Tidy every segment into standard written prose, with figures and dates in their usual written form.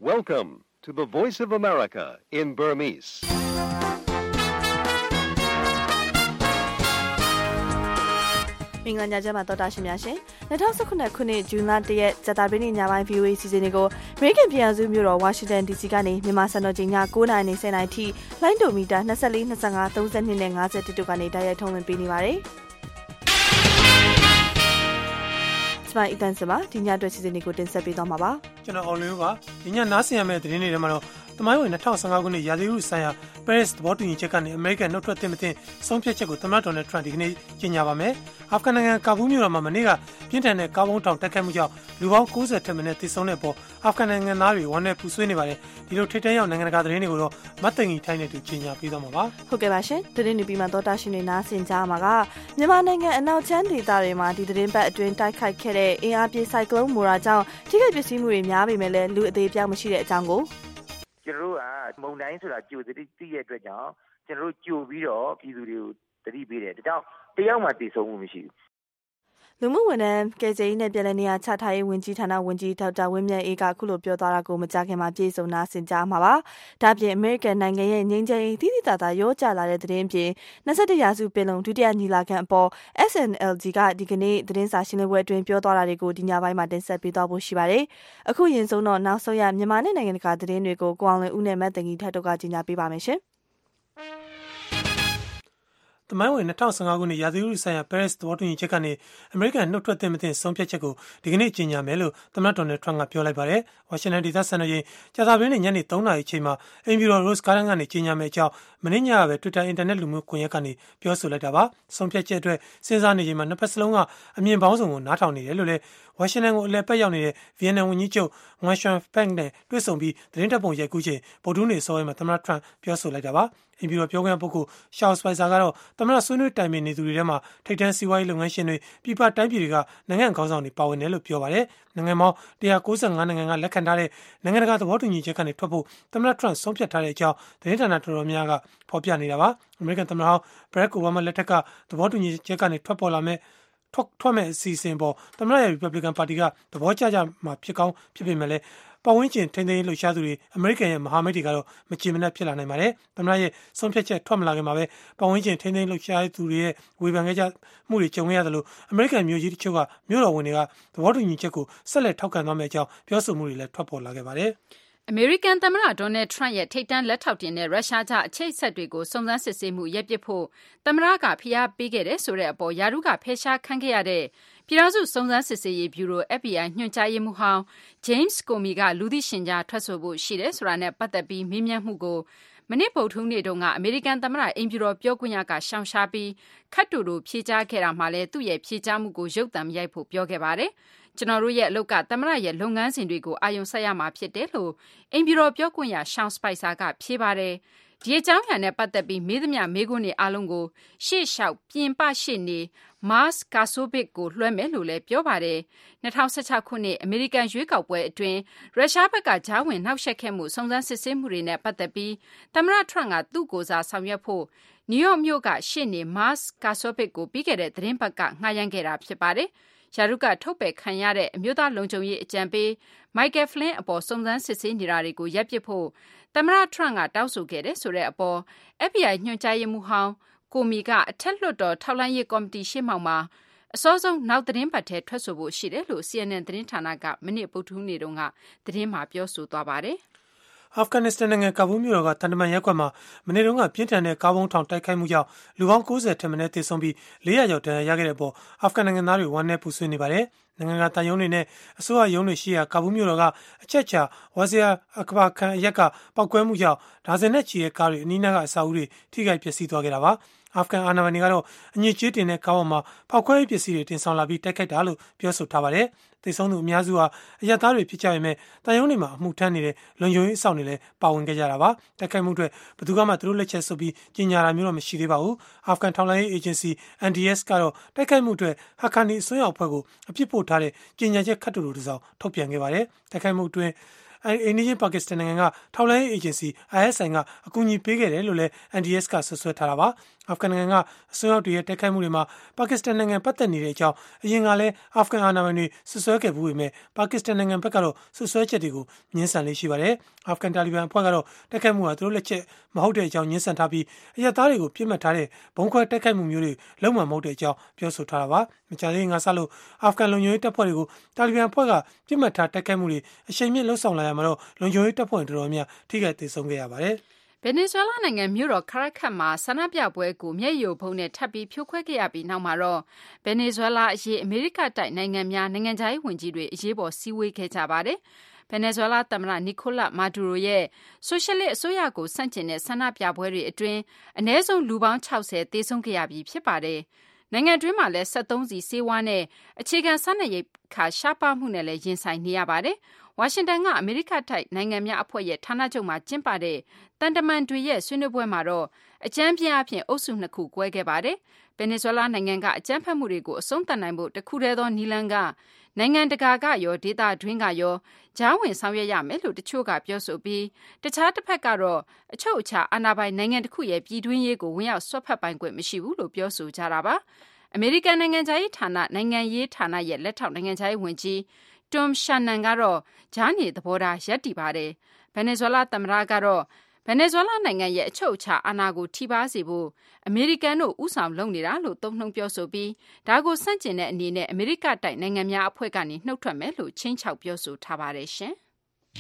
Welcome to the Voice of America in Burmese. ။မင်္ဂလာညချမ်းပါတော်တာရှင်များရှင်2019ခုနှစ်ဇွန်လ1ရက်ဇာတာပင်းညပိုင်း VOA စီစဉ်တွေကို American ပြည်ထောင်စုမြို့တော် Washington DC ကနေမြန်မာစံတော်ချိန်ည9:00နာရီနဲ့10:00နာရီထိလိုင်းဒိုမီတာ24 25 32နဲ့50တို့ကနေတိုက်ရိုက်ထုတ်လွှင့်ပေးနေပါတယ်။စပိုင်အတန်းစပါဒီညအတွက်စီစဉ်တွေကိုတင်ဆက်ပေးသွားမှာပါ။ကျွန်တော်အောင်လင်းပါဒီညနားဆင်ရမယ့်သတင်းတွေထဲမှာတော့တမိုင်းဝင်2015ခုနှစ်ရာသီဥတုဆိုင်ရာ Paris သဘောတူညီချက်ကနေ American နှုတ်ထွက်သင့်မသင့်ဆုံးဖြတ်ချက်ကိုသမ္မတ Donald Trump ဒီကနေ့ကြေညာပါမယ်။အာဖဂန်နိုင်ငံကာဘူးမြို့တော်မှာမနေ့ကပြင်းထန်တဲ့ကားဘုံထောင်တက်ခတ်မှုကြောင့်လူပေါင်း90ထက်မနည်းသေဆုံးတဲ့အပေါ်အာဖဂန်နိုင်ငံသားတွေဝမ်းနည်းပူဆွေးနေပါတယ်။ဒီလိုထိပ်တန်းရောက်နိုင်ငံတကာသတင်းတွေကိုတော့မတ်တင်ကြီးထိုင်းနဲ့တူကြေညာပေးသွားမှာပါ။ဟုတ်ကဲ့ပါရှင်။သတင်းတွေပြီးမှတော့တာရှင်တွေနားဆင်ကြမှာကမြန်မာနိုင်ငံအနောက်ချမ်းဒေသတွေမှာဒီသတင်းပတ်အတွင်းတိုက်ခိုက်ခဲ့တဲ့အင်အားပြင်းဆိုင်ကလုန်းမိုရာကြောင့်ထိခိုက်ပျက်စီးမှုတွေများပေမဲ့လည်းလူအသေးပြောက်မရှိတဲ့အကြောင်းကိုကျွန်တော်တို့ကမုန်တိုင်းဆိုတာကြိုသိတဲ့အတွက်ကြောင့်ကျွန်တော်တို့ကြိုပြီးတော့ပြည်သူတွေကိုသတိပေးတယ်ဒါကြောင့်တယောက်မှတည်ဆုံမှုမရှိဘူးလူမှုဝန်ထမ်းကယ်ဆယ်ရေးနဲ့ပြည်내နေရာချထားရေးဝန်ကြီးဌာနဝန်ကြီးဒေါက်တာဝင်းမြတ်အေးကအခုလိုပြောသွားတာကိုမကြားခင်မှာပြေဆုံးနာဆင်ကြားမှာပါဒါပြင်အမေရိကန်နိုင်ငံရဲ့ငြိမ်းချမ်းရေးတိတိကျကျရောကြလာတဲ့သတင်းပြင်21ရာစုပင်လုံဒုတိယညီလာခံအပေါ် SNLD ကဒီကနေ့သတင်းစာရှင်းလင်းပွဲအတွင်းပြောသွားတာတွေကိုဒီညပိုင်းမှာတင်ဆက်ပေးသွားဖို့ရှိပါတယ်အခုရင်ဆုံးတော့နောက်ဆုံးရမြန်မာနဲ့နိုင်ငံတကာသတင်းတွေကိုကိုအောင်လင်းဦးနဲ့မတ်တင်ကြီးထပ်တော့ကကြီးညာပေးပါမယ်ရှင်တမိုင်းဝင်2015ခုနှစ်ရာသီဥတုဆိုင်ရာ Paris သဘောတူညီချက်ကနေ American နှုတ်ထွက်သင့်မသင့်ဆုံးဖြတ်ချက်ကိုဒီကနေ့ကြေညာမယ်လို့သမ္မတ Donald Trump ကပြောလိုက်ပါတယ်။ Washington ဒေသစံတော်ချိန်ကြာသပတေးနေ့ညနေ3:00နာရီအချိန်မှာအိမ်ဖြူတော် Rose Garden ကနေကြေညာမယ်အကြောင်းမနေ့ညကပဲ Twitter အင်တာနက်လူမှုကွန်ရက်ကနေပြောဆိုလိုက်တာပါ။ဆုံးဖြတ်ချက်အတွက်စဉ်းစားနေချိန်မှာနှစ်ဖက်စလုံးကအမြင်ပေါင်းစုံကိုနားထောင်နေတယ်လို့လည်းဝါရှင်တန်ကိုအလည်ပတ်ရောက်နေတဲ့ဗီယက်နမ်ဝန်ကြီးချုပ်ငွမ်ရွှမ်ဖက်နဲ့တွေ့ဆုံပြီးသတင်းတပ်ပုံရိုက်ကူးချိန်ဗုဒ္ဓဟူးနေ့စောပိုင်းမှာသမ္မတ Trump ပြောဆိုလိုက်တာပါ။အိမ်ဖြူတော်ပြောခွင့်ရပုဂ္ဂိုလ် Sean Spicer ကတော့သမ္မတဆွေးနွေးတိုင်ပင်နေသူတွေထဲမှာထိပ်တန်းစီးပွားရေးလုပ်ငန်းရှင်တွေပြည်ပတိုင်းပြည်တွေကနိုင်ငံခေါင်းဆောင်တွေပါဝင်တယ်လို့ပြောပါတယ်။နိုင်ငံပေါင်း195နိုင်ငံကလက်ခံထားတဲ့နိုင်ငံတကာသဘောတူညီချက်ကနေထွက်ဖို့သမ္မတ Trump ဆုံးဖြတ်ထားတဲ့အကြောင်းသတင်းဌာနတော်တော်များများကဖော်ပြနေတာပါ။ American သမ္မတဟောင်း Barack Obama လက်ထက်ကသဘောတူညီချက်ကနေထွက်ပေါ်လာမဲ့ထွက်မဲ့အစီအစဉ်ပေါ်သမ္မတရဲ့ Republican ပါတီကသဘောကျမှာဖြစ်ကောင်းဖြစ်ပေမဲ့လည်းပတ်ဝန်းကျင်ထိန်းသိမ်းရေးလှုပ်ရှားသူတွေအမေရိကန်ရဲ့မဟာမိတ်တွေကတော့မချေမနှက်ဖြစ်လာနိုင်ပါတယ်။သမ္မတရဲ့ဆုံးဖြတ်ချက်ထွက်မလာခင်မှာပဲပတ်ဝန်းကျင်ထိန်းသိမ်းလှုပ်ရှားသူတွေရဲ့ဝေဖန်ခဲ့ကြမှုတွေကြုံခဲ့ရတယ်လို့အမေရိကန်မျိုးကြီးတချို့ကမြို့တော်ဝန်တွေကသဘောတူညီချက်ကိုဆက်လက်ထောက်ခံသွားမယ့်အကြောင်းပြောဆိုမှုတွေလည်းထွက်ပေါ်လာခဲ့ပါတယ်။အမေရိကန်သမ္မတဒေါ်နယ်ထရန့်ရဲ့ထိပ်တန်းလက်ထောက်တင်တဲ့ရုရှားကြားအချိတ်အဆက်တွေကိုစုံစမ်းစစ်ဆေးမှုရပ်ပစ်ဖို့သမ္မတကဖိအားပေးခဲ့တဲ့ဆိုတဲ့အပေါ်ယာရုကဖယ်ရှားခံခဲ့ရတဲ့ပြည်ထောင်စုစုံစမ်းစစ်ဆေးရေးဗျူရို FBI ညွှန်ကြားရေးမှူးဟောင်း James Comey ကလူသိရှင်ကြားထွက်ဆိုဖို့ရှိတယ်ဆိုတာနဲ့ပတ်သက်ပြီးမေးမြန်းမှုကိုမနေ့ဗုဒ္ဓဟူးနေ့တုန်းကအမေရိကန်သမ္မတအိမ်ဖြူတော်ပြောခွင့်ရကရှောင်ရှားပြီးခတ်တူတူဖြေကြားခဲ့တာမှလည်းသူ့ရဲ့ဖြေကြားမှုကိုရုပ်သံရိုက်ဖို့ပြောခဲ့ပါတယ်။ကျွန်တော်တို့ရဲ့အလုပ်ကသမ္မတရဲ့လုပ်ငန်းစဉ်တွေကိုအာရုံစိုက်ရမှာဖြစ်တယ်လို့အိမ်ဖြူတော်ပြောခွင့်ရ Sean Spicer ကဖြေပါတယ်။ဒီအကြောင်းအရာနဲ့ပတ်သက်ပြီးမေးသမျှမေးခွန်းတွေအားလုံးကိုရှေ့လျှောက်ပြင်ပရှေ့နေ Mars Kasovic ကိုလွှဲမယ်လို့လည်းပြောပါတယ်။2016ခုနှစ်အမေရိကန်ရွေးကောက်ပွဲအတွင်းရုရှားဘက်ကကြားဝင်နှောက်ယှက်ခဲ့မှုစုံစမ်းစစ်ဆေးမှုတွေနဲ့ပတ်သက်ပြီးသမ္မတ Trump ကသူ့ကိုယ်စားဆောင်ရွက်ဖို့နယူးယောက်မြို့ကရှေ့နေ Mars Kasovic ကိုပြီးခဲ့တဲ့သတင်းပတ်ကငှားရမ်းခဲ့တာဖြစ်ပါတယ်။ယာရုကထုတ်ပယ်ခံရတဲ့အမျိုးသားလုံခြုံရေးအကြံပေး Michael Flynn အပေါ်စုံစမ်းစစ်ဆေးနေတာတွေကိုရပ်ပစ်ဖို့သမ္မတ Trump ကတောင်းဆိုခဲ့တယ်ဆိုတဲ့အပေါ် FBI ညွှန်ကြားရေးမှူးဟောင်းကိုမီကအထက်လွှတ်တော်ထောက်လှမ်းရေးကော်မတီရှေ့မှောက်မှာအစောဆုံးနောက်သတင်းပတ်ထဲထွက်ဆိုဖို့ရှိတယ်လို့ CNN သတင်းဌာနကမနေ့ဗုဒ္ဓဟူးနေ့တုန်းကသတင်းမှာပြောဆိုသွားပါတယ်။အာဖဂန်နစ္စတန်နိုင်ငံကာဘူးမြို့တော်ကတန်တမန်ရပ်ကွက်မှာမနေ့တုန်းကပြင်းထန်တဲ့ကားဘုံထောင်တိုက်ခိုက်မှုကြောင့်လူပေါင်း90ထက်မနည်းသေဆုံးပြီး400ကျော်ဒဏ်ရာရခဲ့တဲ့အပေါ်အာဖဂန်နိုင်ငံသားတွေဝမ်းနည်းပူဆွေးနေပါတယ်။နိုင်ငံကတန်ယုံတွေနဲ့အစိုးရရုံးတွေရှိရာကာဘူးမြို့တော်ကအချက်ချာဝါဇီယာအကဘာခန်အရက်ကပောက်ကွဲမှုကြောင့်ဒါဇင်နဲ့ချီတဲ့ကားတွေအနီးနားကအဆောက်အဦတွေထိခိုက်ပျက်စီးသွားခဲ့တာပါ။အာဖဂန်အာဏာပိုင်တွေကတော့အညစ်အကြေးတင်တဲ့ကားပေါ်မှာဖောက်ခွဲရေးပစ္စည်းတွေတင်ဆောင်လာပြီးတိုက်ခိုက်တာလို့ပြောဆိုထားပါတယ်။သေဆုံးသူအများစုဟာအရပ်သားတွေဖြစ်ကြပေမဲ့တန်ယုံတွေမှာအမှုထမ်းနေတဲ့လုံခြုံရေးအစောင့်တွေလည်းပါဝင်ခဲ့ကြတာပါ။တိုက်ခိုက်မှုအတွက်ဘယ်သူမှသူတို့လက်ချက်ဆိုပြီးကြေညာတာမျိုးတော့မရှိသေးပါဘူး။အာဖဂန်ထောက်လှမ်းရေးအေဂျင်စီ NDS ကတော့တိုက်ခိုက်မှုအတွက်ဟာခါနီအစွန်းရောက်အဖွဲ့ကိုအပြစ်ပို့ထားတဲ့ကြေညာချက်ခတ်တူတူတစ်စောင်ထုတ်ပြန်ခဲ့ပါတယ်။တိုက်ခိုက်မှုအတွင်းအိန္ဒိယပါကစ္စတန်နိုင်ငံကထောက်လှမ်းရေးအေဂျင်စီ ISI ကအကူအညီပေးခဲ့တယ်လို့လည်း NDS ကဆွဆွဲထားတာပါအာဖဂန်နိုင်ငံကအစိုးရတွေရဲ့တိုက်ခိုက်မှုတွေမှာပါကစ္စတန်နိုင်ငံပတ်သက်နေတဲ့အကြောင်းအရင်ကလည်းအာဖဂန်အာဏာပိုင်တွေဆွဆွဲခဲ့မှုပေမဲ့ပါကစ္စတန်နိုင်ငံဘက်ကတော့ဆွဆွဲချက်တွေကိုညှင်းဆန်လေးရှိပါတယ်။အာဖဂန်တာလီဘန်အဖွဲ့ကတော့တိုက်ခိုက်မှုဟာသူတို့လက်ချက်မဟုတ်တဲ့အကြောင်းညှင်းဆန်ထားပြီးအရပ်သားတွေကိုပြစ်မှတ်ထားတဲ့ဘုံခွဲတိုက်ခိုက်မှုမျိုးတွေလုံးဝမဟုတ်တဲ့အကြောင်းပြောဆိုထားတာပါ။မကြာသေးခင်ကစလို့အာဖဂန်လုံခြုံရေးတပ်ဖွဲ့တွေကိုတာလီဘန်အဖွဲ့ကပြစ်မှတ်ထားတိုက်ခိုက်မှုတွေအရှိန်မြင့်လှုပ်ဆောင်လာရမှာတော့လုံခြုံရေးတပ်ဖွဲ့တော်တော်များထိခိုက်ဒေဆုံးခဲ့ရပါတယ်။ဗင်နီဇွဲလားနိုင်ငံမြို့တော်ခရက်ခတ်မှာဆန္ဒပြပွဲကိုမျက်ရည်ဖုံးနဲ့ထပ်ပြီးဖြိုခွဲခဲ့ရပြီးနောက်မှာတော့ဗင်နီဇွဲလားအရေးအမေရိကတိုက်နိုင်ငံများနိုင်ငံခြားရေးဝန်ကြီးတွေအရေးပေါ်စည်းဝေးခဲ့ကြပါတယ်။ဗင်နီဇွဲလားသမ္မတနီကိုလပ်မာဒူရိုရဲ့ဆိုရှယ်လစ်အစိုးရကိုဆန့်ကျင်တဲ့ဆန္ဒပြပွဲတွေအတွင်းအနည်းဆုံးလူပေါင်း60သေဆုံးခဲ့ရပြီးဖြစ်ပါတယ်။နိုင်ငံတွင်းမှာလည်း73စီဆေးဝါးနဲ့အခြေခံစားနပ်ရိက္ခာရှားပါးမှုနဲ့လည်းရင်ဆိုင်နေရပါတယ်။ဝါရှင်တန်ကအမေရိကတိုက်နိုင်ငံများအဖွဲ့ရဲ့ဌာနချုပ်မှာကျင်းပတဲ့တန်တမန်တွေရဲ့ဆွေးနွေးပွဲမှာတော့အကြမ်းဖျင်းအဖြစ်အုပ်စု2ခုကွဲခဲ့ပါတယ်။ဗင်နီဇွဲလားနိုင်ငံကအကြမ်းဖက်မှုတွေကိုအဆုံးသတ်နိုင်ဖို့တခုတည်းသောနည်းလမ်းကနိုင်ငံတကာကရောဒေသတွင်းကရောကြားဝင်ဆောင်ရွက်ရမယ်လို့တချို့ကပြောဆိုပြီးတခြားတစ်ဖက်ကတော့အချုပ်အခြာအာဏာပိုင်နိုင်ငံတစ်ခုရဲ့ပြည်တွင်းရေးကိုဝင်ရောက်ဆွတ်ဖက်ပိုင်ခွင့်မရှိဘူးလို့ပြောဆိုကြတာပါ။အမေရိကန်နိုင်ငံခြားရေးဌာနနိုင်ငံရေးဌာနရဲ့လက်ထောက်နိုင်ငံခြားရေးဝန်ကြီးTom Shannon ကတော့ကြားနေသဘောထားရပ်တည်ပါတယ်။ဗင်နီဇွဲလားသမ္မတကတော့ဗင်နီဇွဲလားနိုင်ငံရဲ့အချုပ်အခြာအာဏာကိုထိပါးစေဖို့အမေရိကန်တို့ဥဆောင်လုပ်နေတာလို့သုံးနှုန်းပြောဆိုပြီးဒါကိုဆန့်ကျင်တဲ့အနေနဲ့အမေရိကတိုက်နိုင်ငံများအဖွဲ့ကနေနှုတ်ထွက်မယ်လို့ချင်းချောက်ပြောဆိုထားပါတယ်ရှင်။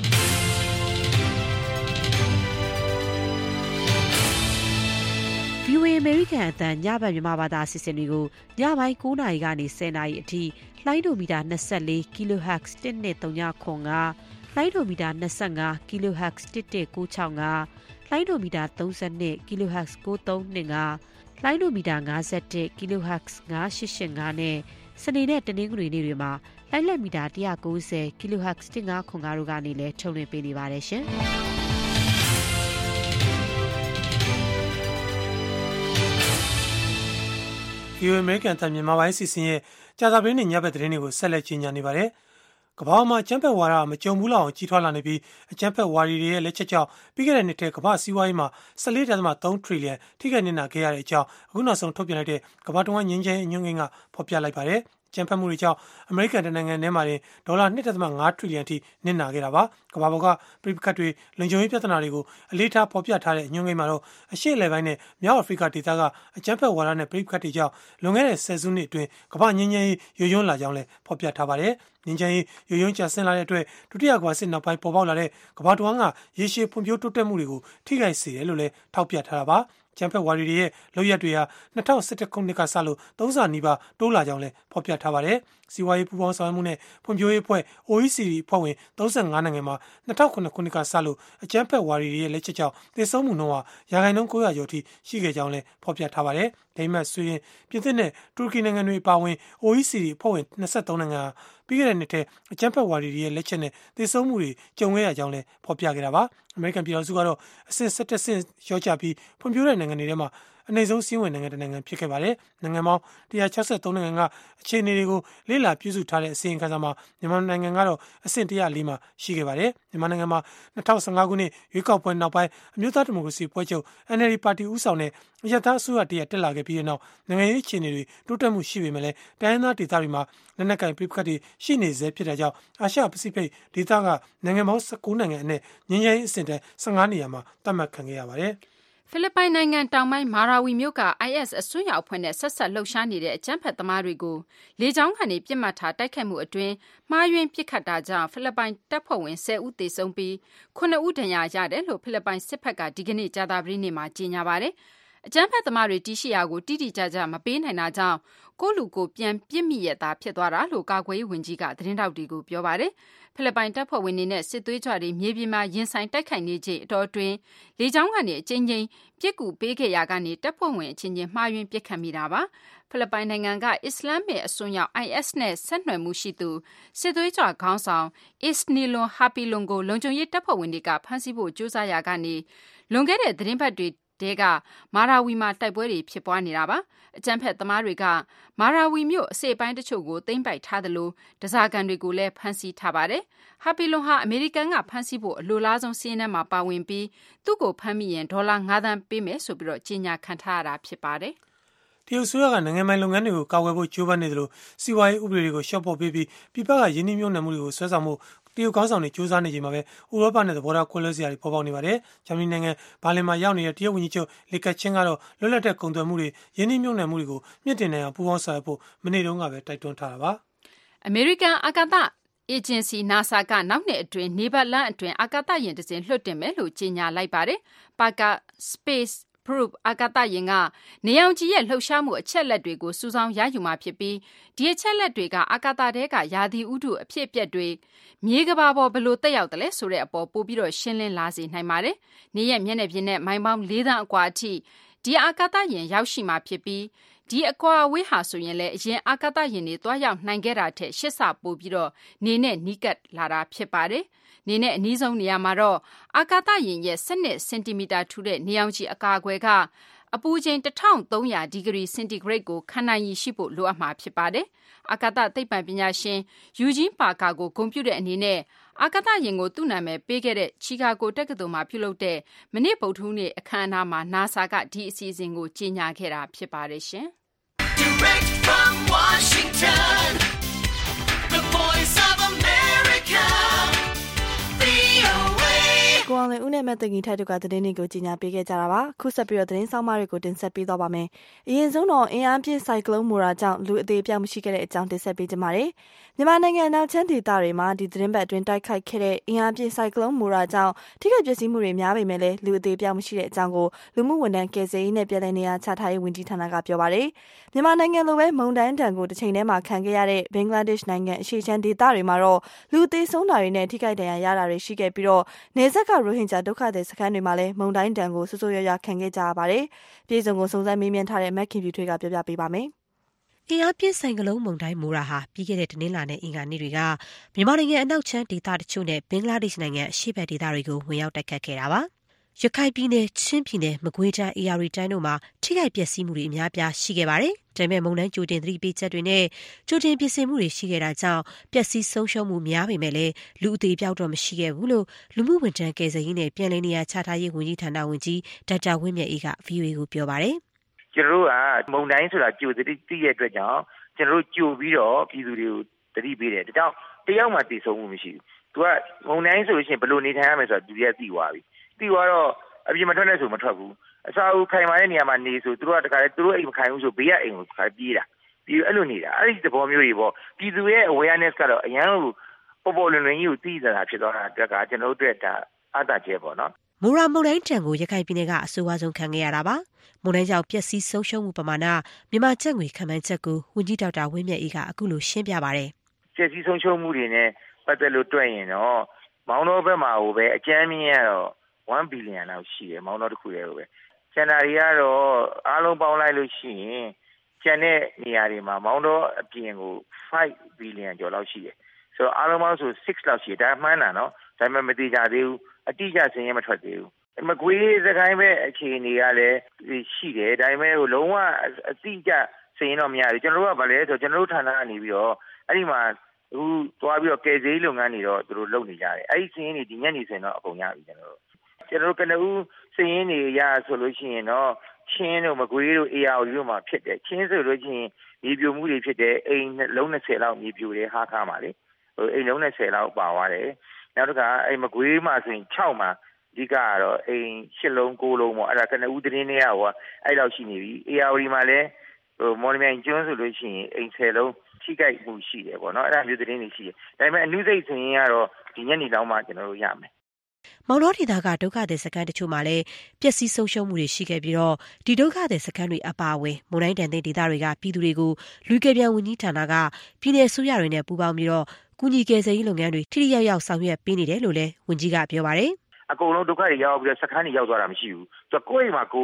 VOA American အသံညဘက်မြန်မာဘာသာအစီအစဉ်တွေကိုညပိုင်း9:00နာရီကနေ10:00နာရီအထိလိုင်းဒိုမီတာ24 kHz 1.395လိုင်းဒိုမီတာ25 kHz 1.965လိုင်းဒိုမီတာ32 kHz 9325လိုင်းဒိုမီတာ51 kHz 9885နဲ့စနေနဲ့တနင်္ဂနွေနေ့တွေမှာလိုင်းလက်မီတာ190 kHz 1505တို့ကနေလည်းထုတ်လွှင့်ပေးနေပါတယ်ရှင်။ VOA American တန်မြန်မာပိုင်းစီစဉ်ရဲ့ကြာသပတေးနေ့ညဘက်သတင်းတွေကိုဆက်လက်ကြီးညာနေပါတယ်။ကမ္ဘာမှာအကြမ်းဖက်ဝါဒမကြုံဘူးလောက်အောင်ကြီးထွားလာနေပြီးအကြမ်းဖက်ဝါဒီတွေရဲ့လက်ချက်ကြောင့်ပြီးခဲ့တဲ့နှစ်ထဲကမ္ဘာစီးပွားရေးမှာ14.3 ထရီလီယံထိခိုက်နေတာခဲ့ရတဲ့အကြောင်းအခုနောက်ဆုံးထုတ်ပြန်လိုက်တဲ့ကမ္ဘာ့တဝန်းငြိမ်းချမ်းရေးညွှန်းကိန်းကဖော်ပြလိုက်ပါတယ်။ကျန်းဖက်မှုတွေကြောင့်အမေရိကန်နိုင်ငံထဲမှာဒေါ်လာ2.5 ထရီလီယံထိနစ်နာခဲ့တာပါ။ကမ္ဘာပေါ်ကပြည်ပခတ်တွေလုံခြုံရေးပြဿနာတွေကိုအလေးထားဖော်ပြထားတဲ့ညွှန်းကိန်းမှာတော့အရှေ့အလယ်ပိုင်းနဲ့မြောက်အာဖရိကဒေသကအကြမ်းဖက်ဝါဒနဲ့ပြည်ပခတ်တွေကြောင့်လွန်ခဲ့တဲ့10စုနှစ်အတွင်းကမ္ဘာငြိမ်းချမ်းရေးယိုယွန်းလာကြောင်းလည်းဖော်ပြထားပါတယ်။ငြိမ်းချမ်းရေးယိုယွန်းကျဆင်းလာတဲ့အတွက်ဒုတိယကမ္ဘာစစ်နောက်ပိုင်းပေါ်ပေါက်လာတဲ့ကမ္ဘာတဝန်းကရေရှည်ဖွံ့ဖြိုးတိုးတက်မှုတွေကိုထိခိုက်စေတယ်လို့လည်းထောက်ပြထားတာပါ။ကျန်းဖက်ဝါဒီတွေရဲ့လုပ်ရက်တွေဟာ2011ခုနှစ်ကစလို့3ဆနီးပါးတိုးလာကြောင်းလည်းဖော်ပြထားပါတယ်။စီးပွားရေးပူးပေါင်းဆောင်ရွက်မှုနဲ့ဖွံ့ဖြိုးရေးအဖွဲ့ OECD အဖွဲ့ဝင်35နိုင်ငံမှာ2009ခုနှစ်ကစလို့အကျန်းဖက်ဝါဒီတွေရဲ့လက်ချက်ကြောင့်သေဆုံးမှုနှုန်းဟာရာခိုင်နှုန်း900ကျော်ထိရှိခဲ့ကြောင်းလည်းဖော်ပြထားပါတယ်။ဒိန်းမတ်၊ဆွီဒင်၊ပြင်သစ်နဲ့တူရကီနိုင်ငံတွေပါဝင် OECD အဖွဲ့ဝင်23နိုင်ငံပြီးခဲ့တဲ့နှစ်ထဲအကြမ်းဖက်ဝါဒီတွေရဲ့လက်ချက်နဲ့သေဆုံးမှုတွေကြုံခဲ့ရကြောင်းလည်းဖော်ပြခဲ့တာပါ။အမေရိကန်ပြည်ထောင်စုကတော့အဆင့်17ဆင့်ရောကျပြီးဖွံ့ဖြိုးတဲ့နိုင်ငံတွေထဲမှာအနည်းဆုံးစီးဝင်နိုင်ငံတစ်နိုင်ငံဖြစ်ခဲ့ပါတယ်။နိုင်ငံပေါင်း163နိုင်ငံကအခြေအနေတွေကိုလေ့လာပြုစုထားတဲ့အစီရင်ခံစာမှာမြန်မာနိုင်ငံကတော့အဆင့်104မှာရှိခဲ့ပါတယ်။မြန်မာနိုင်ငံမှာ2015ခုနှစ်ရွေးကောက်ပွဲနောက်ပိုင်းအမျိုးသားဒီမိုကရေစီအဖွဲ့ချုပ် NLD ပါတီဦးဆောင်တဲ့အရပ်သားအစိုးရတရက်တက်လာခဲ့ပြီးတဲ့နောက်နိုင်ငံရေးအခြေအနေတွေတိုးတက်မှုရှိပေမဲ့လည်းတိုင်းရင်းသားဒေသတွေမှာလက်နက်ကိုင်ပြည်ပခတ်တွေရှိနေစေဖြစ်တဲ့ကြောင့်အာရှပစိဖိတ်ဒေသကနိုင်ငံပေါင်း19နိုင်ငံအနက်ငြိမ်းချမ်းရေးအဆင့်တန်း15နေရာမှာသတ်မှတ်ခံခဲ့ရပါတယ်။ဖိလစ်ပိုင်နိုင်ငံတောင်ပိုင်းမာရာဝီမြို့က IS အစွန်းရောက်အဖွဲ့နဲ့ဆက်စပ်လှုပ်ရှားနေတဲ့အကြမ်းဖက်သမားတွေကိုလေကြောင်းကနေပစ်မှတ်ထားတိုက်ခိုက်မှုအတွင်းမှားယွင်းပစ်ခတ်တာကြောင့်ဖိလစ်ပိုင်တပ်ဖွဲ့ဝင်10ဦးသေဆုံးပြီး9ဦးဒဏ်ရာရတယ်လို့ဖိလစ်ပိုင်စစ်ဘက်ကဒီကနေ့ကြာသပတေးနေ့မှာကြေညာပါတယ်။အကြမ်းဖက်သမားတွေတီးရှိရာကိုတိတိကျကျမပေးနိုင်တာကြောင့်ကိုလူကိုပြန်ပြစ်မိရတာဖြစ်သွားတာလို့ကာကွယ်ရေးဝန်ကြီးကသတင်းတောက်တွေကိုပြောပါတယ်။ဖိလစ်ပိုင်တပ်ဖွဲ့ဝင်တွေနဲ့စစ်သွေးကြွတွေမြေပြင်မှာရင်ဆိုင်တိုက်ခိုက်နေချိန်အတော်အတွင်းလေကြောင်းကနေအကြိမ်ကြိမ်ပြစ်ကူပေးခဲ့ရာကနေတပ်ဖွဲ့ဝင်အချင်းချင်းမှားယွင်းပစ်ခတ်မိတာပါ။ဖိလစ်ပိုင်နိုင်ငံကအစ္စလာမစ်အစွန်းရောက် IS နဲ့ဆက်နွယ်မှုရှိသူစစ်သွေးကြွခေါင်းဆောင် Isnilon Hapilon ကိုလုံခြုံရေးတပ်ဖွဲ့ဝင်တွေကဖမ်းဆီးဖို့ကြိုးစားရာကနေလွန်ခဲ့တဲ့သတင်းပတ်တွေတဲကမာရာဝီမှာတိုက်ပွဲတွေဖြစ်ပွားနေတာပါအကြမ်းဖက်သမားတွေကမာရာဝီမြို့အစိပ်ပိုင်းတချို့ကိုသိမ်းပိုက်ထားသလိုတစားကန်တွေကိုလည်းဖမ်းဆီးထားပါတယ်ဟာပီလွန်ဟာအမေရိကန်ကဖမ်းဆီးဖို့အလိုလားဆုံးစီးရင်ထဲမှာပါဝင်ပြီးသူ့ကိုဖမ်းမိရင်$9 သန်းပေးမယ်ဆိုပြီးကြေညာခံထားရတာဖြစ်ပါတယ်တရုတ်ဆိုရကနိုင်ငံပိုင်လုပ်ငန်းတွေကိုကာကွယ်ဖို့ကြိုးပမ်းနေတယ်လို့စီးပွားရေးဥပဒေတွေကိုရှော့ပေါ်ပေးပြီးပြည်ပကယင်းနှိမ့်မြုပ်နှံမှုတွေကိုဆွဲဆောင်မှုတရုတ်ကောင်းဆောင်တွေစူးစမ်းနေချိန်မှာပဲဥရောပနဲ့သဘောထားကွဲလွဲစရာတွေပေါ်ပေါက်နေပါတယ်။ဂျာမနီနိုင်ငံဘာလင်မှာရောက်နေတဲ့တရုတ်ဝန်ကြီးချုပ်လီကတ်ချင်းကတော့လွတ်လပ်တဲ့ကုန်သွယ်မှုတွေယင်းနှိမ့်မြုပ်နှံမှုတွေကိုမြင့်တင်နိုင်အောင်ပူးပေါင်းဆောင်ရွက်ဖို့မနေ့တုန်းကပဲတိုက်တွန်းထားတာပါ။အမေရိကန်အာကာသအေဂျင်စီ NASA ကနောက်နှစ်အတွင်းနေပတ်လမ်းအတွင်းအာကာသယာဉ်တစ်စင်းလွှတ်တင်မယ်လို့ကြေညာလိုက်ပါတယ်။ Parker Space Probe အာကာသယာဉ်ကနေရောင်ခြည်ရဲ့လှုပ်ရှားမှုအချက်လက်တွေကိုစုဆောင်းရယူမှာဖြစ်ပြီးဒီအချက်လက်တွေကအာကာသထဲကရာသီဥတုအဖြစ်အပျက်တွေမြေကမ္ဘာပေါ်ဘယ်လိုတက်ရောက်တယ်လဲဆိုတဲ့အပေါ်ပိုပြီးတော့ရှင်းလင်းလာစေနိုင်ပါတယ်။နေရဲ့မျက်နှာပြင်နဲ့မိုင်ပေါင်း4 သန်းအကွာအထိဒီအာကာသယာဉ်ရောက်ရှိမှာဖြစ်ပြီးဒီအကွာအဝေးဟာဆိုရင်လည်းအရင်အာကာသယာဉ်တွေတွားရောက်နိုင်ခဲ့တာထက်8 ဆပိုပြီးတော့နေနဲ့နီးကပ်လာတာဖြစ်ပါတယ်။နေနဲ့အနည်းဆုံးနေရာမှာတော့အာကာသယာဉ်ရဲ့12 စင်တီမီတာထူတဲ့နေရောင်ခြည်အကာအကွယ်ကအပူချိန်1300 ဒီဂရီစင်တီဂရိတ်ကိုခံနိုင်ရည်ရှိဖို့လိုအပ်မှာဖြစ်ပါတယ်။အာကာသသိပ္ပံပညာရှင်ယူဂျင်းပါကာကိုဂုဏ်ပြုတဲ့အနေနဲ့အာကာသယာဉ်ကိုသူ့နာမည်ပေးခဲ့တဲ့ချီကာဂိုတက္ကသိုလ်မှာပြုလုပ်တဲ့မနေ့ဗုဒ္ဓဟူးနေ့အခမ်းအနားမှာ NASA ကဒီအစီအစဉ်ကိုကြေညာခဲ့တာဖြစ်ပါတယ်ရှင်။ Direct from Washington, the Voice of America, VOA ကိုအောင်လင်းဦးနဲ့မသိငီထိုက်တို့ကသတင်းတွေကိုကြီးညာပေးခဲ့ကြတာပါခုဆက်ပြီးတော့သတင်းဆောင်မတွေကိုတင်ဆက်ပေးသွားပါမယ်အရင်ဆုံးတော့အင်အားပြင်းဆိုင်ကလုန်းမိုရာကြောင့်လူအသေးအပြောက်မရှိခဲ့တဲ့အကြောင်းတင်ဆက်ပေးကြပါမယ်မြန်မာနိုင်ငံနောက်ချမ်းဒေသတွေမှာဒီသတင်းပတ်အတွင်းတိုက်ခိုက်ခဲ့တဲ့အင်အားပြင်းဆိုင်ကလုန်းမိုရာကြောင့်ထိခိုက်ပျက်စီးမှုတွေများပေမဲ့လည်းလူအသေးအပြောက်မရှိတဲ့အကြောင်းကိုလူမှုဝန်ထမ်းကယ်ဆယ်ရေးနဲ့ပြည်내နေရာချထားရေးဝန်ကြီးဌာနကပြောပါတယ်မြန်မာနိုင်ငံလိုပဲမုန်တိုင်းတံကိုတစ်ချိန်တည်းမှာခံခဲ့ရတဲ့ဘင်္ဂလားဒေ့ရှ်နိုင်ငံအရှေ့ချမ်းဒေသတွေမှာတော့လူသေးဆုံးတာတွေနဲ့ထိခိုက်ဒဏ်ရာရတာတွေရှိခဲ့ပြီးတော့နေဆက်ကရိုဟင်ဂျာဒုက္ခသည်စခန်းတွေမှာလည်းမုန်တိုင်းတံကိုဆိုးဆိုးရွားရွားခံခဲ့ကြရပါတယ်ပြည်စုံကိုစုံစမ်းမေးမြန်းထားတဲ့မက်ခင်ဖြူထွေးကပြောပြပေးပါမယ်အင်အားပြင်းဆိုင်ကလုန်းမုန်တိုင်းမိုရာဟာပြီးခဲ့တဲ့တနင်္လာနဲ့အင်္ဂါနေ့တွေကမြန်မာနိုင်ငံအနောက်ချမ်းဒေသတချို့နဲ့ဘင်္ဂလားဒေ့ရှ်နိုင်ငံအရှေ့ဘက်ဒေသတွေကိုဝင်ရောက်တိုက်ခတ်ခဲ့တာပါ။ရခိုင်ပြည်နယ်၊ချင်းပြည်နယ်၊မကွေးတိုင်း၊ဧရာဝတီတိုင်းတို့မှာထိခိုက်ပျက်စီးမှုတွေအများအပြားရှိခဲ့ပါတယ်။ဒါပေမဲ့မုန်တိုင်းကြိုတင်သတိပေးချက်တွေနဲ့ကြိုတင်ပြင်ဆင်မှုတွေရှိခဲ့တာကြောင့်ပျက်စီးဆုံးရှုံးမှုများပေမဲ့လည်းလူအသေးအပျောက်တော့မရှိခဲ့ဘူးလို့လူမှုဝန်ထမ်းကယ်ဆယ်ရေးနဲ့ပြည်내နေရာချထားရေးဝန်ကြီးဌာနဝန်ကြီးဒေါက်တာဝင်းမြတ်အေးက VOA ကိုပြောပါတယ်။ကျွန်တော်တို့ကမုန်တိုင်းဆိုတာကြိုသတိသိတဲ့အတွက်ကြောင့်ကျွန်တော်တို့ကြိုပြီးတော့ပြည်သူတွေကိုသတိပေးတယ်။ဒါကြောင့်တယောက်မှတည်ဆုံးမှုမရှိဘူး။ तू ကမုန်တိုင်းဆိုလို့ရှိရင်ဘယ်လိုနေထိုင်ရမလဲဆိုတာသူတွေကသိသွားပြီ။သိသွားတော့အပြင်မထွက်နဲ့ဆိုမထွက်ဘူး။အစာအုပ်ခိုင်မာတဲ့နေရာမှာနေဆိုသူတို့ကတခါလေသူတို့အိမ်မခိုင်ဘူးဆိုဘေးကအိမ်ကိုခါပြေးတာ။ပြီးအဲ့လိုနေတာ။အဲ့ဒီသဘောမျိုးတွေပေါ့။ပြည်သူရဲ့ awareness ကတော့အရန်ကိုပေါ်လွင်လွင်ကြီးကိုသိနေတာဖြစ်သွားတာအတွက်ကကျွန်တော်တို့အတွက်ဒါအသာကျဲပေါ့နော်။မိုရာမုန်တိုင်းတံကိုရခိုင်ပြည်နယ်ကအဆိုးအဆုံးခံခဲ့ရတာပါ။မုန်တိုင်းကြောင့်ပျက်စီးဆုံးရှုံးမှုပမာဏမြန်မာကျပ်ငွေခန့်မှန်းချက်ကိုဝန်ကြီးဒေါက်တာဝင်းမြတ်အေးကအခုလိုရှင်းပြပါတယ်။ပျက်စီးဆုံးရှုံးမှုတွေနဲ့ပတ်သက်လို့တွက်ရင်တော့မောင်တော်ဘက်မှာကိုပဲအကြမ်းမြင့်ရတော့1 ဘီလီယံလောက်ရှိတယ်မောင်တော်တစ်ခုတည်းကိုပဲကျန်တာတွေကတော့အားလုံးပေါင်းလိုက်လို့ရှိရင်ကျန်တဲ့နေရာတွေမှာမောင်တော်အပြင်ကို5 ဘီလီယံကျော်လောက်ရှိတယ်ဆိုတော့အားလုံးပေါင်းဆို6လောက်ရှိတယ်ဒါမှန်းတာနော်ဒါပေမဲ့မသိကြသေးဘူးအတိအကျစင်ရမထွက်သေးဘူးမကွေးစကိုင်းပဲအခြေအနေကလည်းရှိတယ်ဒါပေမဲ့လုံးဝအတိအကျစင်ရင်တော့မရဘူးကျွန်တော်တို့ကဗလဲဆိုကျွန်တော်တို့ဌာနကနေပြီးတော့အဲ့ဒီမှာအခုသွားပြီးတော့ကယ်ဆယ်ရေးလုပ်ငန်းတွေတော့သူတို့လုပ်နေကြတယ်အဲ့ဒီစင်ရင်တွေဒီညနေစင်တော့အကုန်ရပြီကျွန်တော်တို့ကနဦးစင်ရင်တွေရဆိုလို့ရှိရင်တော့ချင်းတို့မကွေးတို့အေယာဝတီတို့မှာဖြစ်တယ်ချင်းဆိုလို့ရှိရင်မြေပြိုမှုတွေဖြစ်တယ်အိမ်လုံး20လောက်မြေပြိုတယ်ဟာခါမှာလေအိမ်လုံး20လောက်ပါသွားတယ်နောက်တစ်ခါအိမ်မကွေးမှာဆိုရင်6မှာအဓိကကတော့အိမ်8လုံး9လုံးပေါ့အဲ့ဒါကနဦးသတင်းတွေကဟိုအဲ့လောက်ရှိနေပြီအေယာဝတီမှာလည်းမော်လမြိုင်ကျွန်းဆိုလို့ရှိရင်အိမ်10လုံးထိခိုက်မှုရှိတယ်ပေါ့နော်အဲ့ဒါမျိုးသတင်းတွေရှိတယ်ဒါပေမဲ့အနုစိတ်ဆိုရင်ကတော့ဒီညနေလောက်မှကျွန်တော်တို့ရမယ်မောင်တော်ဒေသကဒုက္ခသည်စခန်းတချို့မှာလည်းပျက်စီးဆုံးရှုံးမှုတွေရှိခဲ့ပြီးတော့ဒီဒုက္ခသည်စခန်းတွေအပါအဝင်မုန်တိုင်းတန်တဲ့ဒေသတွေကပြည်သူတွေကိုလူကယ်ပြန်ဝန်ကြီးဌာနကပြည်내အစိုးရတွေနဲ့ပူးပေါင်းပြီးတော့ကူညီကယ်ဆယ်ရေးလုပ်ငန်းတွေထိထိရောက်ရောက်ဆောင်ရွက်ပေးနေတယ်လို့လည်းဝန်ကြီးကပြောပါတယ်အကုန်လုံးဒုက္ခတွေရောက်ပြီးတော့စခန်းတွေရောက်သွားတာမရှိဘူးသူကိုယ့်အိမ်မှာကိုယ်ပဲ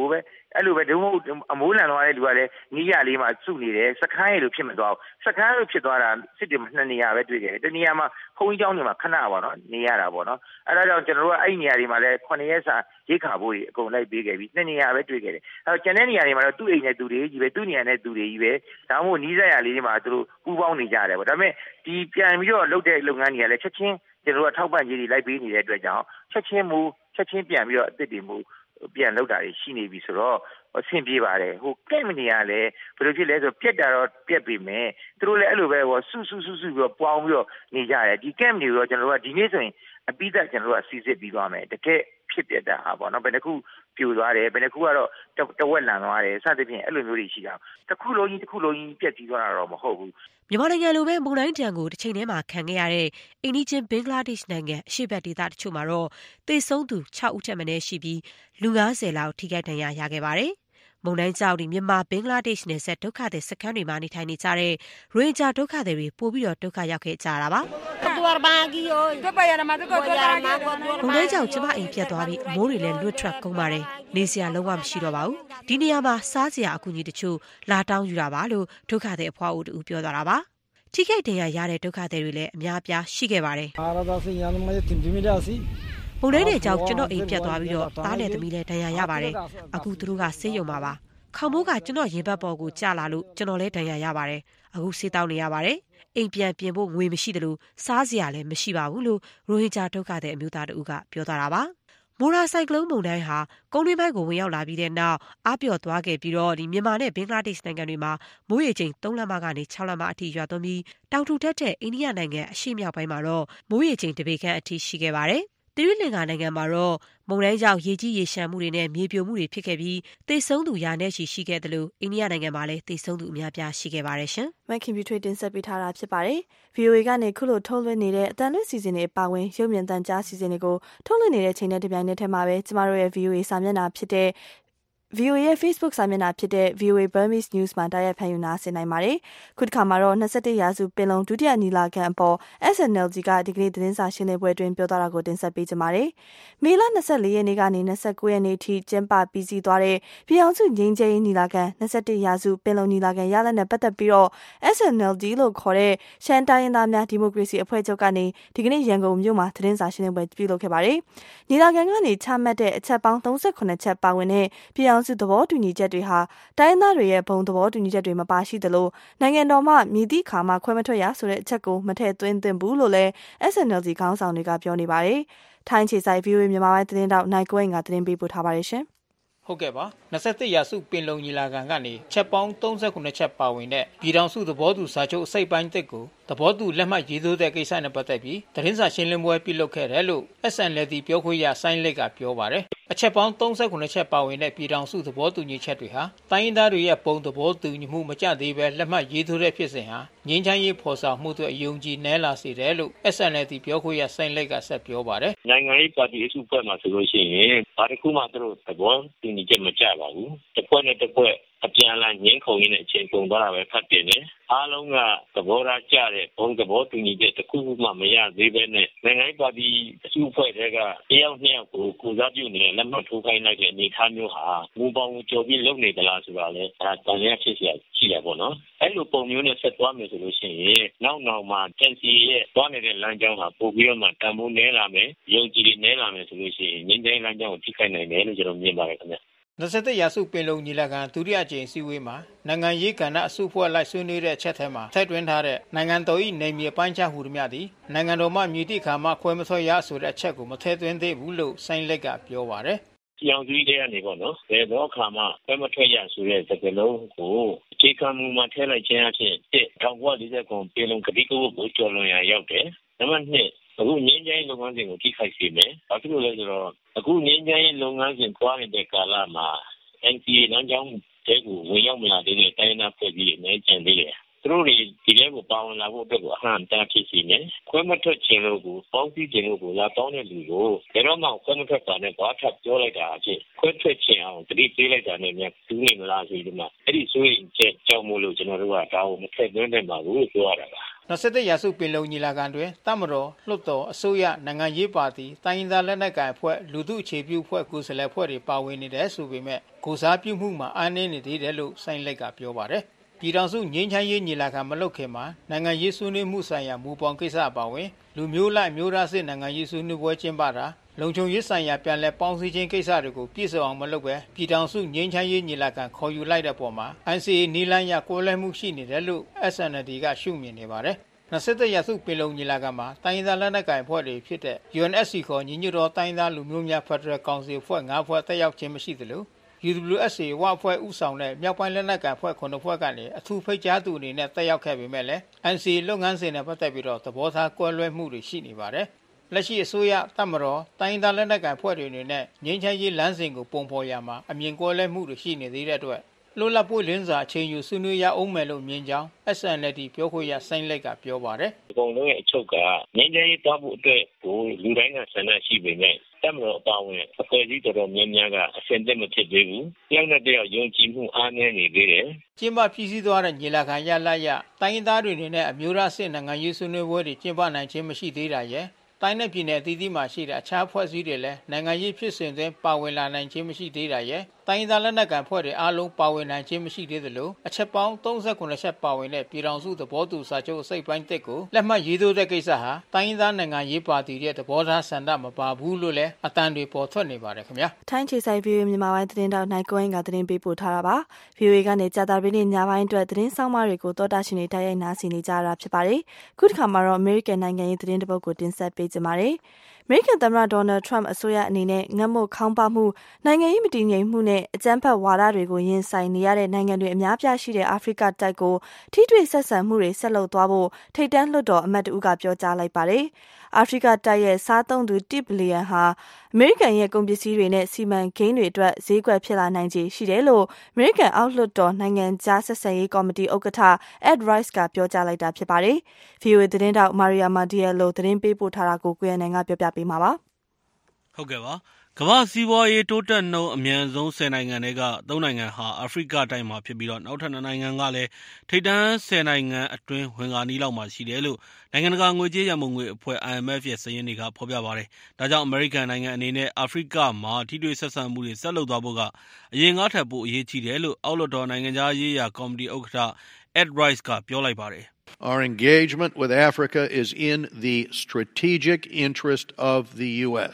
အဲ့လိုပဲဒုံအမိုးလန်သွားတဲ့လူကလည်းနီးရလေးမှာစုနေတယ်စခန်းရလို့ဖြစ်မသွားဘူးစခန်းလို့ဖြစ်သွားတာစစ်တွေ2နေရာပဲတွေ့ခဲ့တယ်တနေရာမှာဘုံကြီးကျောင်းတွေမှာခဏပါနော်နေရတာပေါ့နော်အဲ့ဒါကြောင့်ကျွန်တော်တို့ကအဲ့ဒီနေရာတွေမှာလည်း9ရက်စာရိတ်ခါဖို့တွေအကုန်လိုက်ပေးခဲ့ပြီး2နေရာပဲတွေ့ခဲ့တယ်အဲ့တော့ကျန်တဲ့နေရာတွေမှာတော့သူ့အိမ်နဲ့သူတွေကြီးပဲသူ့နေရာနဲ့သူတွေကြီးပဲဒါမှမဟုတ်နီးစပ်ရာလေးတွေမှာသူတို့ပူးပေါင်းနေကြတယ်ပေါ့ဒါပေမဲ့ဒီပြန်ပြီးတော့လုပ်တဲ့လုပ်ငန်းတွေကလည်းချက်ချင်းကျွန်တော်တို့ကထောက်ပံ့ကြီးတွေလိုက်ပေးနေတဲ့အတွက်ကြောင့်ချက်ချင်းပြန်ပြီးတော့အသစ်တွေမူပြန်လုပ်တာတွေရှိနေပြီဆိုတော့အဆင်ပြေပါတယ်ဟိုကဲ့မနေရလဲဘယ်လိုဖြစ်လဲဆိုပြက်တာတော့ပြက်ပြီမယ်သူတို့လည်းအဲ့လိုပဲဟိုဆူပြီးတော့ပေါင်းပြီးတော့နေကြတယ်ဒီကဲ့မနေတော့ကျွန်တော်တို့ကဒီနေ့ဆိုရင်အပိသက်ကျွန်တော်တို့ကစီစစ်ပြီးသွားမယ်တကယ်ဖြစ်ပြတာဟာပေါ့နော်ဘယ်နှခုပြိုသွားတယ်ဘယ်နှခုကတော့တဝက်လန်သွားတယ်စသဖြင့်အဲ့လိုမျိုးတွေရှိတာတစ်ခုလုံးကြီးပြက်ပြီးသွားတာတော့မဟုတ်ဘူးမြန်မာနိုင်ငံလိုပဲမုန်တိုင်းတံကိုတစ်ချိန်တည်းမှာခံခဲ့ရတဲ့အိန္ဒိချင်းဘင်္ဂလားဒေ့ရှ်နိုင်ငံအရှေ့ဘက်ဒေသတချို့မှာတော့သေဆုံးသူ6ဦးထက်မနည်းရှိပြီးလူ90လောက်ထိခိုက်ဒဏ်ရာရခဲ့ပါတယ်။မုန်တိုင်းကြောင့်မြန်မာဘင်္ဂလားဒေ့ရှ်နယ်စပ်ဒုက္ခသည်စခန်းတွေမှာနေထိုင်နေကြတဲ့ရိုဟင်ဂျာဒုက္ခသည်တွေပို့ပြီးတော့ဒုက္ခရောက်ခဲ့ကြတာပါ။မုန်တိုင်းကြောင့်ကျမအိမ်ပြတ်သွားပြီးအမိုးတွေလည်းလွတ်ထွက်ကုန်ပါတယ်။နေစရာလုံးဝမရှိတော့ပါဘူး။ဒီနေရာမှာစားစရာအကူအညီတချို့လာတောင်းယူတာပါလို့ဒုက္ခသည်အဖွားအိုတူပြောသွားတာပါ။ထိခိုက်ဒဏ်ရာရတဲ့ဒုက္ခသည်တွေလည်းအများအပြားရှိခဲ့ပါတယ်။မုန်တိုင်းတဲ့ကြောင့်ကျွန်တော်အိမ်ပြတ်သွားပြီးတော့သားနဲ့သမီးလည်းဒဏ်ရာရပါတယ်။အခုသူတို့ကဆေးရုံမှာပါ။ခေါင်းမိုးကကျွန်တော်ရင်ဘတ်ပေါ်ကိုကျလာလို့ကျွန်တော်လည်းဒဏ်ရာရပါတယ်။အခုဆေးတောင်းနေရပါတယ်။အိမ်ပြန်ပြင်ဖို့ငွေမရှိတယ်လို့စားစရာလည်းမရှိပါဘူးလို့ရိုဟင်ဂျာဒုက္ခသည်အမျိုးသားတို့ကပြောသွားတာပါ။မိုရာဆိုင်ကလုန်းမုန်တိုင်းဟာကုန်းတွင်းပိုင်းကိုဝင်ရောက်လာပြီးတဲ့နောက်အားပျော့သွားခဲ့ပြီးတော့မြန်မာနဲ့ဘင်္ဂလားဒေ့ရှ်နိုင်ငံတွေမှာမိုးရေချိန်3လက်မကနေ6လက်မအထိရွာသွန်းပြီးတောင်ထူထက်တဲ့အိန္ဒိယနိုင်ငံအရှေ့မြောက်ပိုင်းမှာတော့မိုးရေချိန်တပေခန့်အထိရှိခဲ့ပါတယ်။သီရိလင်္ကာနိုင်ငံမှာတော့မုန်တိုင်းကြောင့်ရေကြီးရေရှမ်းမှုတွေနဲ့မြေပြိုမှုတွေဖြစ်ခဲ့ပြီးသေဆုံးသူရာနဲ့ရှိခဲ့တယ်လို့အိန္ဒိယနိုင်ငံမှာလည်းသေဆုံးသူအများပြားရှိခဲ့ပါတယ်ရှင်။မခင်ပြထွေးတင်ဆက်ပေးထားတာဖြစ်ပါတယ်။ VOA ကနေခုလိုထုတ်လွှင့်နေတဲ့အတန်လွှင့်စီစဉ်တွေပါဝင်ရုပ်မြင်သံကြားစီစဉ်တွေကိုထုတ်လွှင့်နေတဲ့ချိန်နဲ့တပြိုင်နက်တည်းမှာပဲကျမတို့ရဲ့ VOA စာမျက်နှာဖြစ်တဲ့VOA ရဲ့ Facebook စာမျက်နှာဖြစ်တဲ့ VOA Burmese News မှာတိုက်ရိုက်ဖန်ယူနာဆင်နိုင်ပါတယ်။ခုတစ်ခါမှာတော့21ရာစုပင်လုံဒုတိယညီလာခံအပေါ် SNLD ကဒီကနေ့သတင်းစာရှင်းလင်းပွဲတွင်ပြောသွားတာကိုတင်ဆက်ပေးကြပါမယ်။မေလ24ရက်နေ့ကနေ29ရက်နေ့ထိကျင်းပပြီးစီးသွားတဲ့ပြည်အောင်စုငြိမ်းချမ်းရေးညီလာခံ21ရာစုပင်လုံညီလာခံရလဒ်နဲ့ပတ်သက်ပြီးတော့ SNLD လို့ခေါ်တဲ့ရှမ်းတိုင်းရင်းသားများဒီမိုကရေစီအဖွဲ့ချုပ်ကနေဒီကနေ့ရန်ကုန်မြို့မှာသတင်းစာရှင်းလင်းပွဲပြုလုပ်ခဲ့ပါတယ်။ညီလာခံကနေချမှတ်တဲ့အချက်ပေါင်း38ချက်ပါဝင်တဲ့ပြည်အောင်စုသဘောတူညီချက်တွေဟာတိုင်းသားတွေရဲ့ဘုံသဘောတူညီချက်တွေမပါရှိသလိုနိုင်ငံတော်မှမြည်သည့်ခါမှခွဲမထွက်ရဆိုတဲ့အချက်ကိုမထည့်သွင်းသင့်ဘူးလို့လည်း SNLD ခေါင်းဆောင်တွေကပြောနေပါတယ်။ထိုင်းခြေဆိုင် VOA မြန်မာပိုင်းသတင်းတောက်နိုင်ကွဲငါသတင်းပေးပို့ထားပါတယ်ရှင်။ဟုတ်ကဲ့ပါ21ရာစုပင်လုံညီလာခံကနေချက်ပေါင်း38ချက်ပါဝင်တဲ့ပြည်ထောင်စုသဘောတူစာချုပ်အစိပ်ပိုင်းတစ်ကိုသဘောတူလက်မှတ်ရေးထိုးတဲ့ကိစ္စနဲ့ပတ်သက်ပြီးသတင်းစာရှင်းလင်းပွဲပြုလုပ်ခဲ့တယ်လို့ SNLD ပြောခွင့်ရဆိုင်းလက်ကပြောပါတယ်အချက်ပေါင်း38ချက်ပါဝင်တဲ့ပြည်ထောင်စုသဘောတူညီချက်တွေဟာတိုင်းရင်းသားတွေရဲ့ပုံသဘောတူညီမှုမကျသေးပဲလက်မှတ်ရေးထိုးတဲ့ဖြစ်စဉ်ဟာငြိမ်းချမ်းရေးဖော်ဆောင်မှုတွေအယုံကြည်နည်းလာစေတယ်လို့ SNLD ပြောခွင့်ရဆိုင်းလက်ကဆက်ပြောပါတယ်နိုင်ငံရေးပါတီအစုအဖွဲ့မှာဆိုလို့ရှိရင်ဘာတစ်ခုမှသူတို့သဘောတူညီချက်မကျပါဘူးတစ်ဖွဲ့နဲ့တစ်ဖွဲ့အပြန်အလှန်ငင်းခုန်ရင်းနဲ့အချိန်ကုန်သွားတာပဲဖတ်တင်တယ်အားလုံးကသဘောထားကျတဲ့ဘုံသဘောတူညီချက်တစ်ခုမှမရသေးပဲနဲ့နိုင်ငံရေးပါတီအစုအဖွဲ့တွေကတယောက်နှစ်ယောက်ကိုစားပြုနေလက်မှတ်ထိုးခိုင်းလိုက်တဲ့အနေအထားမျိုးဟာမူပေါင်းကြော်ပြီးလုပ်နေသလားဆိုတာလဲဒါတန်ရဖြစ်เสียရှိတယ်ပေါ့နော်အဲ့လိုပုံမျိုးနဲ့ဆက်သွားမယ်ဆိုလို့ရှိရင်နောက်မှာ NCA ရဲ့သွားနေတဲ့လမ်းကြောင်းဟာပို့ပြီးတော့မှတန်ဖိုးနည်းလာမယ်ယုံကြည်နည်းလာမယ်ဆိုလို့ရှိရင်ငြိမ်းချမ်းရေးလမ်းကြောင်းကိုထိခိုက်နိုင်တယ်လို့ကျွန်တော်မြင်ပါတယ်ခင်ဗျ 21ရာစုပင်လုံညီလာခံဒုတိယကြိမ်အစည်းအဝေးမှာနိုင်ငံရေးကဏ္ဍအစုအဖွဲ့လိုက်ဆွေးနွေးတဲ့အချက်ထဲမှာထည့်သွင်းထားတဲ့နိုင်ငံတော်၏နေမြေပိုင်းခြားဟူသည်များသည်နိုင်ငံတော်မှမြည်သည့်ခါမှခွဲမထွက်ရဆိုတဲ့အချက်ကိုမထည့်သွင်းသေးဘူးလို့ဆိုင်းလက်ကပြောပါတယ်ပြောင်ကြီးတဲ့ကနေပေါ့နော်ဘယ်တော့ခါမှခွဲမထွက်ရဆိုတဲ့စကားလုံးကိုအခြေခံမူမှာထည့်လိုက်ခြင်းအဖြစ်1949ပင်လုံကတိကဝတ်ကိုကျော်လွန်ရာရောက်တယ်နံပါတ်2အခုငင်းချိုင်းလုပ်ငန်းစဉ်ကိုထိခိုက်စေမယ်။ဘာဖြစ်လို့လဲဆိုတော့အခုငင်းချိုင်းလုပ်ငန်းစဉ်သွားနေတဲ့ကာလမှာ NCA လမ်းကြောင်းတွေကိုဝင်ရောက်မလာသေးတဲ့တိုင်းနာဖွဲ့ပြီးနေကြသေးတယ်။သူတို့တွေဒီထဲကိုပါဝင်လာဖို့အတွက်ကိုအဟန့်တန်းဖြစ်စီမယ်။ခွဲမထွက်ခြင်းလို့ကိုပေါင်းစည်းခြင်းလို့ကိုလာတောင်းတဲ့လူကိုဘယ်တော့မှခွဲမထွက်ပါနဲ့ဘာထပ်ပြောလိုက်တာအဖြစ်ခွဲထွက်ခြင်းအောင်တတိပေးလိုက်တာနဲ့များသူနေမလားဆိုဒီမှာအဲ့ဒီဆိုရင်ချက်ကြောက်မို့လို့ကျွန်တော်တို့ကဒါကိုမထည့်သွင်းနိုင်ပါဘူးလို့ပြောရတာပါ 21ရာစုပင်လုံညီလာခံတွင်တပ်မတော်လွှတ်တော်အစိုးရနိုင်ငံရေးပါတီတိုင်းရင်းသားလက်နက်ကိုင်အဖွဲ့လူထုအခြေပြုအဖွဲ့ကိုယ်စားလှယ်အဖွဲ့တွေပါဝင်နေတယ်ဆိုပေမဲ့ကိုစားပြုမှုမှာအားနည်းနေသေးတယ်လို့စိုင်းလိုက်ကပြောပါတယ်ပြည်ထောင်စုငြိမ်းချမ်းရေးညီလာခံမလုပ်ခင်မှာနိုင်ငံရေးဆွေးနွေးမှုဆိုင်ရာမူပေါင်းကိစ္စအပါအဝင်လူမျိုးလိုက်မျိုးသားစစ်နိုင်ငံရေးဆွေးနွေးပွဲကျင်းပတာလုံခြုံရေးဆိုင်ရာပြန်လည်ပေါင်းစည်းခြင်းကိစ္စတွေကိုပြည့်စုံအောင်မလုပ်ပဲပြည်ထောင်စုငြိမ်းချမ်းရေးညီလာခံခေါ်ယူလိုက်တဲ့ပေါ်မှာ NCA နီလန်းရကွဲလွဲမှုရှိနေတယ်လို့ SNLD ကရှုမြင်နေပါတယ်21ရာစုပင်လုံညီလာခံမှာတိုင်းရင်းသားလက်နက်ကိုင်အဖွဲ့တွေဖြစ်တဲ့ UNSC ခေါ်ညီညွတ်သောတိုင်းသားလူမျိုးများဖက်ဒရယ်ကောင်စီအဖွဲ့9ဖွဲ့တက်ရောက်ခြင်းမရှိသလို UWSA ဝအဖွဲ့ဥဆောင်တဲ့မြောက်ပိုင်းလက်နက်ကိုင်အဖွဲ့9ဖွဲ့ကနေအထူးဖိတ်ကြားသူအနေနဲ့တက်ရောက်ခဲ့ပေမဲ့လည်း NCA လုပ်ငန်းစဉ်နဲ့ပတ်သက်ပြီးတော့သဘောထားကွဲလွဲမှုတွေရှိနေပါတယ်လက်ရှိအစိုးရတပ်မတော်တိုင်းသားလက်နက်ကိုင်ဖွဲ့တွေအနေနဲ့ငြိမ်းချမ်းရေးလမ်းစဉ်ကိုပုံဖော်ရမှာအမြင်ကွဲလွဲမှုတွေရှိနေသေးတဲ့အတွက်လွတ်လပ်ပွင့်လင်းစွာအချိန်ယူဆွေးနွေးရအောင်မယ်လို့မြင်ကြောင်း SNLD ပြောခွင့်ရစိုင်းလိုက်ကပြောပါတယ်။အကုန်လုံးရဲ့အချုပ်ကငြိမ်းချမ်းရေးတောင်းဖို့အတွက်ကိုလူတိုင်းကဆန္ဒရှိပေမဲ့တပ်မတော်အပါအဝင်အဖွဲ့အစည်းတော်တော်များများကအဆင်သင့်မဖြစ်သေးဘူး။တယောက်နဲ့တယောက်ယုံကြည်မှုအားနည်းနေသေးတယ်။ကျင်းပပြည်စည်းသွားတဲ့ညီလာခံရလရတိုင်းရင်းသားတွေနဲ့အမျိုးသားစစ်နိုင်ငံရေးဆွေးနွေးပွဲတွေကျင်းပနိုင်ခြင်းမရှိသေးတာရဲ့တိုင်းနဲ့ပြည်နယ်အသီးသီးမှာရှိတဲ့အခြားဖွဲ့စည်းတွေလည်းနိုင်ငံရေးဖြစ်စဉ်တွင်ပါဝင်လာနိုင်ခြင်းမရှိသေးတာရဲ့တိုင်းသားလက်နက်ကန်ဖွဲ့တွေအားလုံးပါဝင်နိုင်ခြင်းမရှိသေးသလိုအချက်ပေါင်း39ချက်ပါဝင်တဲ့ပြည်ထောင်စုသဘောတူစာချုပ်အစိပ်ပိုင်းတစ်ကိုလက်မှတ်ရေးထိုးတဲ့ကိစ္စဟာတိုင်းသားနိုင်ငံရေးပါတီရဲ့သဘောထားဆန္ဒမပါဘူးလို့လည်းအတန်တွေပေါ်ထွက်နေပါတယ်ခင်ဗျာထိုင်းခြေဆိုင် VOA မြန်မာပိုင်းသတင်းတောက်နိုင်ကိုင်းကသတင်းပေးပို့ထားတာပါ VOA ကနေကြာတာပင်းညပိုင်းအတွက်သတင်းဆောင်မတွေကိုတောတာရှင်တွေတိုက်ရိုက်နားဆင်နေကြတာဖြစ်ပါတယ်ခုတစ်ခါမှာတော့ American နိုင်ငံရေးသတင်းတစ်ပုဒ်ကိုတင်ဆက်ပေးကြပါမယ်American သမ္မတ Donald Trump အစိုးရအနေနဲ့ငတ်မွတ်ခေါင်းပါမှုနိုင်ငံရေးမတည်ငြိမ်မှုနဲ့အကြမ်းဖက်ဝါဒတွေကိုရင်ဆိုင်နေရတဲ့နိုင်ငံတွေအများပြားရှိတဲ့အာဖရိကတိုက်ကိုထိတွေ့ဆက်ဆံမှုတွေဆက်လုပ်သွားဖို့ထိပ်တန်းလွှတ်တော်အမတ်တဦးကပြောကြားလိုက်ပါတယ်။အာဖရိကတိုက်ရဲ့စားသုံးသူ1ဘီလီယံဟာအမေရိကန်ရဲ့ကုန်ပစ္စည်းတွေနဲ့စီမံကိန်းတွေအတွက်ဈေးကွက်ဖြစ်လာနိုင်ခြေရှိတယ်လို့အမေရိကန်အောက်လွှတ်တော်နိုင်ငံခြားဆက်ဆံရေးကော်မတီဥက္ကဋ္ဌ Ed Royce ကပြောကြားလိုက်တာဖြစ်ပါတယ်။ VOA သတင်းတောက် Mariama Diallo သတင်းပေးပို့ထားတာကိုကိုရနိုင်ကပြောပြပေးမှာပါ။ဟုတ်ကဲ့ပါ။ကမ္ဘာစီးပွားရေးတိုးတက်နှုန်းအမြန်ဆုံး10နိုင်ငံတွေက3နိုင်ငံဟာအာဖရိကတိုက်မှာဖြစ်ပြီးတော့နောက်ထပ်2နိုင်ငံကလည်းထိပ်တန်း10နိုင်ငံအတွင်းဝင်ကာနီးလောက်မှာရှိတယ်လို့နိုင်ငံတကာငွေကြေးရန်ပုံငွေအဖွဲ့ IMF ရဲ့စာရင်းတွေကဖော်ပြပါတယ်။ဒါကြောင့်အမေရိကန်နိုင်ငံအနေနဲ့အာဖရိကမှာထိတွေ့ဆက်ဆံမှုတွေဆက်လုပ်သွားဖို့ကအရင်ကထပ်ပိုအရေးကြီးတယ်လို့အောက်လွှတ်တော်နိုင်ငံခြားရေးရာကော်မတီဥက္ကဋ္ဌ Ed Royce ကပြောလိုက်ပါတယ်။ Our engagement with Africa is in the strategic interest of the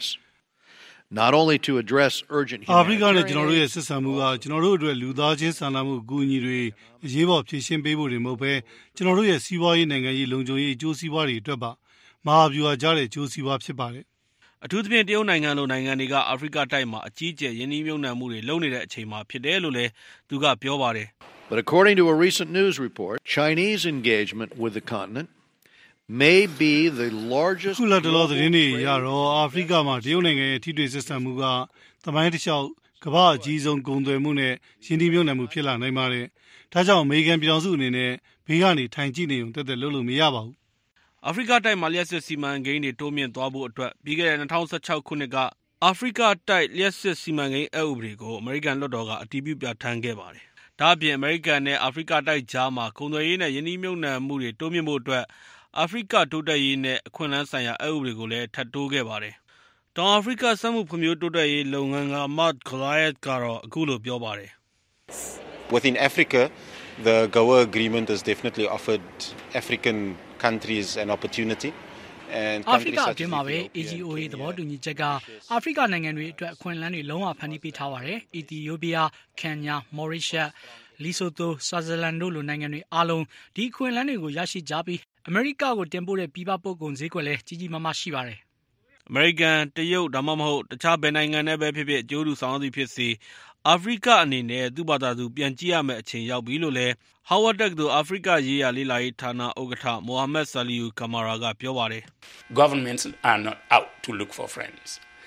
US.Not only to address urgent humanitarian အာဖရိကနဲ့ကျွန်တော်တို့ရဲ့ဆက်ဆံမှုကကျွန်တော်တို့အတွက်လူသားချင်းစာနာမှုအကူအညီတွေအရေးပေါ်ဖြည့်ရှင်းပေးဖို့တွေမဟုတ်ဘဲကျွန်တော်တို့ရဲ့စီးပွားရေးနိုင်ငံရေးလုံခြုံရေးအကျိုးစီးပွားတွေအတွက်ပါမဟာဗျူဟာကျတဲ့အကျိုးစီးပွားဖြစ်ပါတယ်အထူးသဖြင့်တရုတ်နိုင်ငံလိုနိုင်ငံတွေကအာဖရိကတိုက်မှာအကြီးအကျယ်ယင်းနှိမ့်မြုံနှံမှုတွေလုပ်နေတဲ့အချိန်မှာဖြစ်တယ်လို့လည်းသူကပြောပါတယ်။ But according to a recent news report, Chinese engagement with the continent.may be the largest ခုလတ်တလောသတင်းတွေရတော့အာဖရိကမှာတရုတ်နိုင်ငံရဲ့ထိတွေ့ဆက်ဆံမှုကသမိုင်းတစ်လျှောက်ကမ္ဘာအကြီးဆုံးကုန်သွယ်မှုနဲ့ယင်းနှိမ့်မြုံနှံမှုဖြစ်လာနိုင်ပါတယ်။ဒါကြောင့်အမေရိကန်ပြည်ထောင်စုအနေနဲ့ဘေးကနေထိုင်ကြည့်နေုံတက်တက်လုပ်လို့မရပါဘူး။အာဖရိကတိုက်မှာလျှက်စစ်စီမံကိန်းတွေတိုးမြင့်သွားဖို့အတွက်ပြီးခဲ့တဲ့2016ခုနှစ်ကအာဖရိကတိုက်လျှက်စစ်စီမံကိန်းအဥပဒေကိုအမေရိကန်လွှတ်တော်ကအတည်ပြုပြဋ္ဌာန်းခဲ့ပါတယ်။ဒါ့အပြင်အမေရိကန်နဲ့အာဖရိကတိုက်ကြားမှာကုန်သွယ်ရေးနဲ့ယင်းနှိမ့်မြုံနှံမှုတွေတိုးမြင့်ဖို့အတွက်အာဖရိကတိုးတက်ရေးနဲ့အခွင့်အလမ်းဆိုင်ရာအဥပဒေကိုလည်းထပ်တိုးခဲ့ပါတယ်။တောင်အာဖရိကစက်မှုဖွံ့ဖြိုးတိုးတက်ရေးလုပ်ငန်းက Matt Goliath ကတော့အခုလိုပြောပါတယ်။ Within Africa, the Goa agreement has definitely offered African countries an opportunity. And အာဖရိကအတွင်းမှာပဲ AGOA သဘောတူညီချက်ကအာဖရိကနိုင်ငံတွေအတွက်အခွင့်အလမ်းတွေလုံးဝဖန်တီးပေးထားပါတယ်။ Ethiopia, Kenya, Mauritius, Lesotho, Swaziland တို့လိုနိုင်ငံတွေအားလုံးဒီအခွင့်အလမ်းတွေကိုရရှိကြပြီးအမေရိကကိုတင်ပို့တဲ့ပြည်ပပို့ကုန်ဈေးကွက်လည်းကြီးကြီးမားမားရှိပါတယ်။အမေရိကန်တရုတ်ဒါမှမဟုတ်တခြားဘယ်နိုင်ငံနဲ့ပဲဖြစ်ဖြစ်အကျိုးတူဆောင်သည်ဖြစ်စေအာဖရိကအနေနဲ့သူ့ဘာသာသူပြန်ကြည့်ရမယ့်အချိန်ရောက်ပြီလို့လည်း Howard တက္ကသိုလ်အာဖရိကရေးရာလေ့လာရေးဌာနဥက္ကဋ္ဌ Mohammed Saliu Kamara ကပြောပါတယ်။ Governments are not out to look for friends.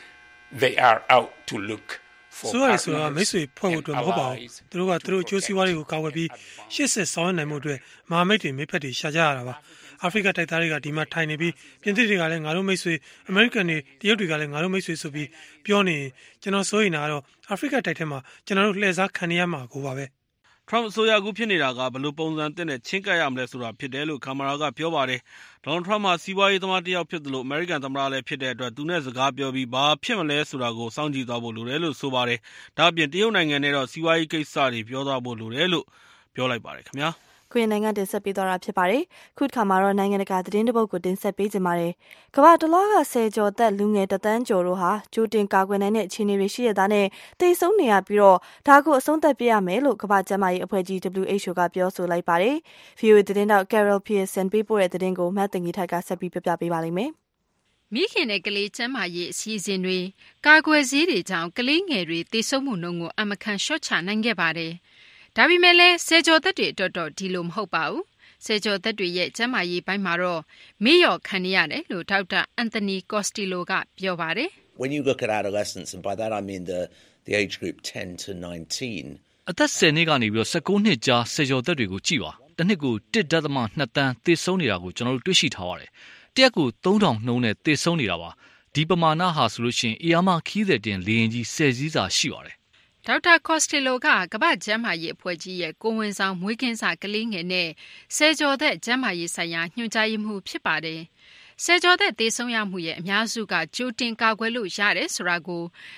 They are out to look ဆိုရဆိုတာမိတ်ဆွေဖွဲ့ဖို့အတွက်မဟုတ်ပါဘူးသူတို့ကသူတို့အကျိုးစီးပွားတွေကိုကာကွယ်ပြီးရှေ့ဆက်ဆောင်ရွက်နိုင်မှုအတွက်မဟာမိတ်တွေမိတ်ဖက်တွေရှာကြရတာပါအာဖရိကတိုက်သားတွေကဒီမှာထိုင်နေပြီးပြင်သစ်တွေကလည်းငါတို့မိတ်ဆွေအမေရိကန်တွေတရုတ်တွေကလည်းငါတို့မိတ်ဆွေဆိုပြီးပြောနေကျွန်တော်စိုးရိမ်တာကတော့အာဖရိကတိုက်ထဲမှာကျွန်တော်တို့လှည့်စားခံရမှာကိုပါပဲ Trump အစိုးရကူဖြစ်နေတာကဘယ်လိုပုံစံသစ်နဲ့ချင်းကပ်ရမလဲဆိုတာဖြစ်တယ်လို့ကာမာရာကပြောပါတယ်။ Donald Trump မှာစီးပွားရေးသမားတစ်ယောက်ဖြစ်တယ်လို့ American သမ္မတလည်းဖြစ်တဲ့အတွက်သူနဲ့စကားပြောပြီးဘာဖြစ်မလဲဆိုတာကိုစောင့်ကြည့်သွားဖို့လိုတယ်လို့ဆိုပါတယ်။ဒါ့အပြင်တရုတ်နိုင်ငံနဲ့တော့စီးပွားရေးကိစ္စတွေပြောသွားဖို့လိုတယ်လို့ပြောလိုက်ပါတယ်ခင်ဗျာ။ခွေနိုင်ငံတင်ဆက်ပေးသွားတာဖြစ်ပါတယ်။ခုတစ်ခါမှာတော့နိုင်ငံတကာသတင်းတစ်ပုဒ်ကိုတင်ဆက်ပေးကြပါမယ်။ကမ္ဘာတလွှားက10ကျော်သက်လူငယ်တသန်းကျော်တို့ဟာကြိုတင်ကာကွယ်နိုင်တဲ့အခြေအနေတွေရှိရတဲ့နဲ့တိတ်ဆုံးနေရပြီးတော့ဒါကိုအဆုံးသတ်ပြရမယ်လို့ကမ္ဘာ့ကျန်းမာရေးအဖွဲ့ကြီး WHO ကပြောဆိုလိုက်ပါတယ်။ VOA သတင်းတောက် Carol Pearson ပေးပို့တဲ့သတင်းကိုမတ်တင်ကြီးထိုက်ကဆက်ပြီးပြပြပေးပါလိမ့်မယ်။မိခင်နဲ့ကလေးကျန်းမာရေးအစီအစဉ်တွေကာကွယ်ဆေးတွေကြောင့်ကလေးငယ်တွေသေဆုံးမှုနှုန်းကိုအမကန်လျှော့ချနိုင်ခဲ့ပါတယ်။ဒါပေမဲ့လည်းဆယ်ကျော်သက်တွေအတွက်တော့ဒီလိုမဟုတ်ပါဘူး။ဆယ်ကျော်သက်တွေရဲ့ကျန်းမာရေးပိုင်းမှာတော့မေ့လျော့ခံနေရတယ်လို့ဒေါက်တာအန်သိနီကော့စတီလိုကပြောပါတယ်။ When you look at adolescents and by that I mean the age group 10 to 19 အသက်10နှစ်ကနေပြီးတော့19နှစ်ကြားဆယ်ကျော်သက်တွေကိုကြည့်ပါ။တစ်နှစ်ကို 1.2 တန်းသေဆုံးနေတာကိုကျွန်တော်တို့တွေ့ရှိထားပါတယ်။တစ်ရက်ကို3000နှုန်းနဲ့သေဆုံးနေတာပါ။ဒီပမာဏဟာဆိုလို့ရှိရင်အီယာမခီးတဲ့တင်လေရင်ကြီး10စီးစာရှိပါတယ်ဒေါက်တာကော့စတီလိုကကမ္ဘာ့ကျန်းမာရေးအဖွဲ့ကြီးရဲ့ကိုဝန်ဆောင်မွေးကင်းစကလေးငယ်နဲ့ဆယ်ကျော်သက်ကျန်းမာရေးဆိုင်ရာညွှန်ကြားရေးမှူးဖြစ်ပါတယ်။ဆယ်ကျော်သက်သေဆုံးရမှုရဲ့အများစုကကြိုတင်ကာကွယ်လို့ရတယ်ဆိုတာကို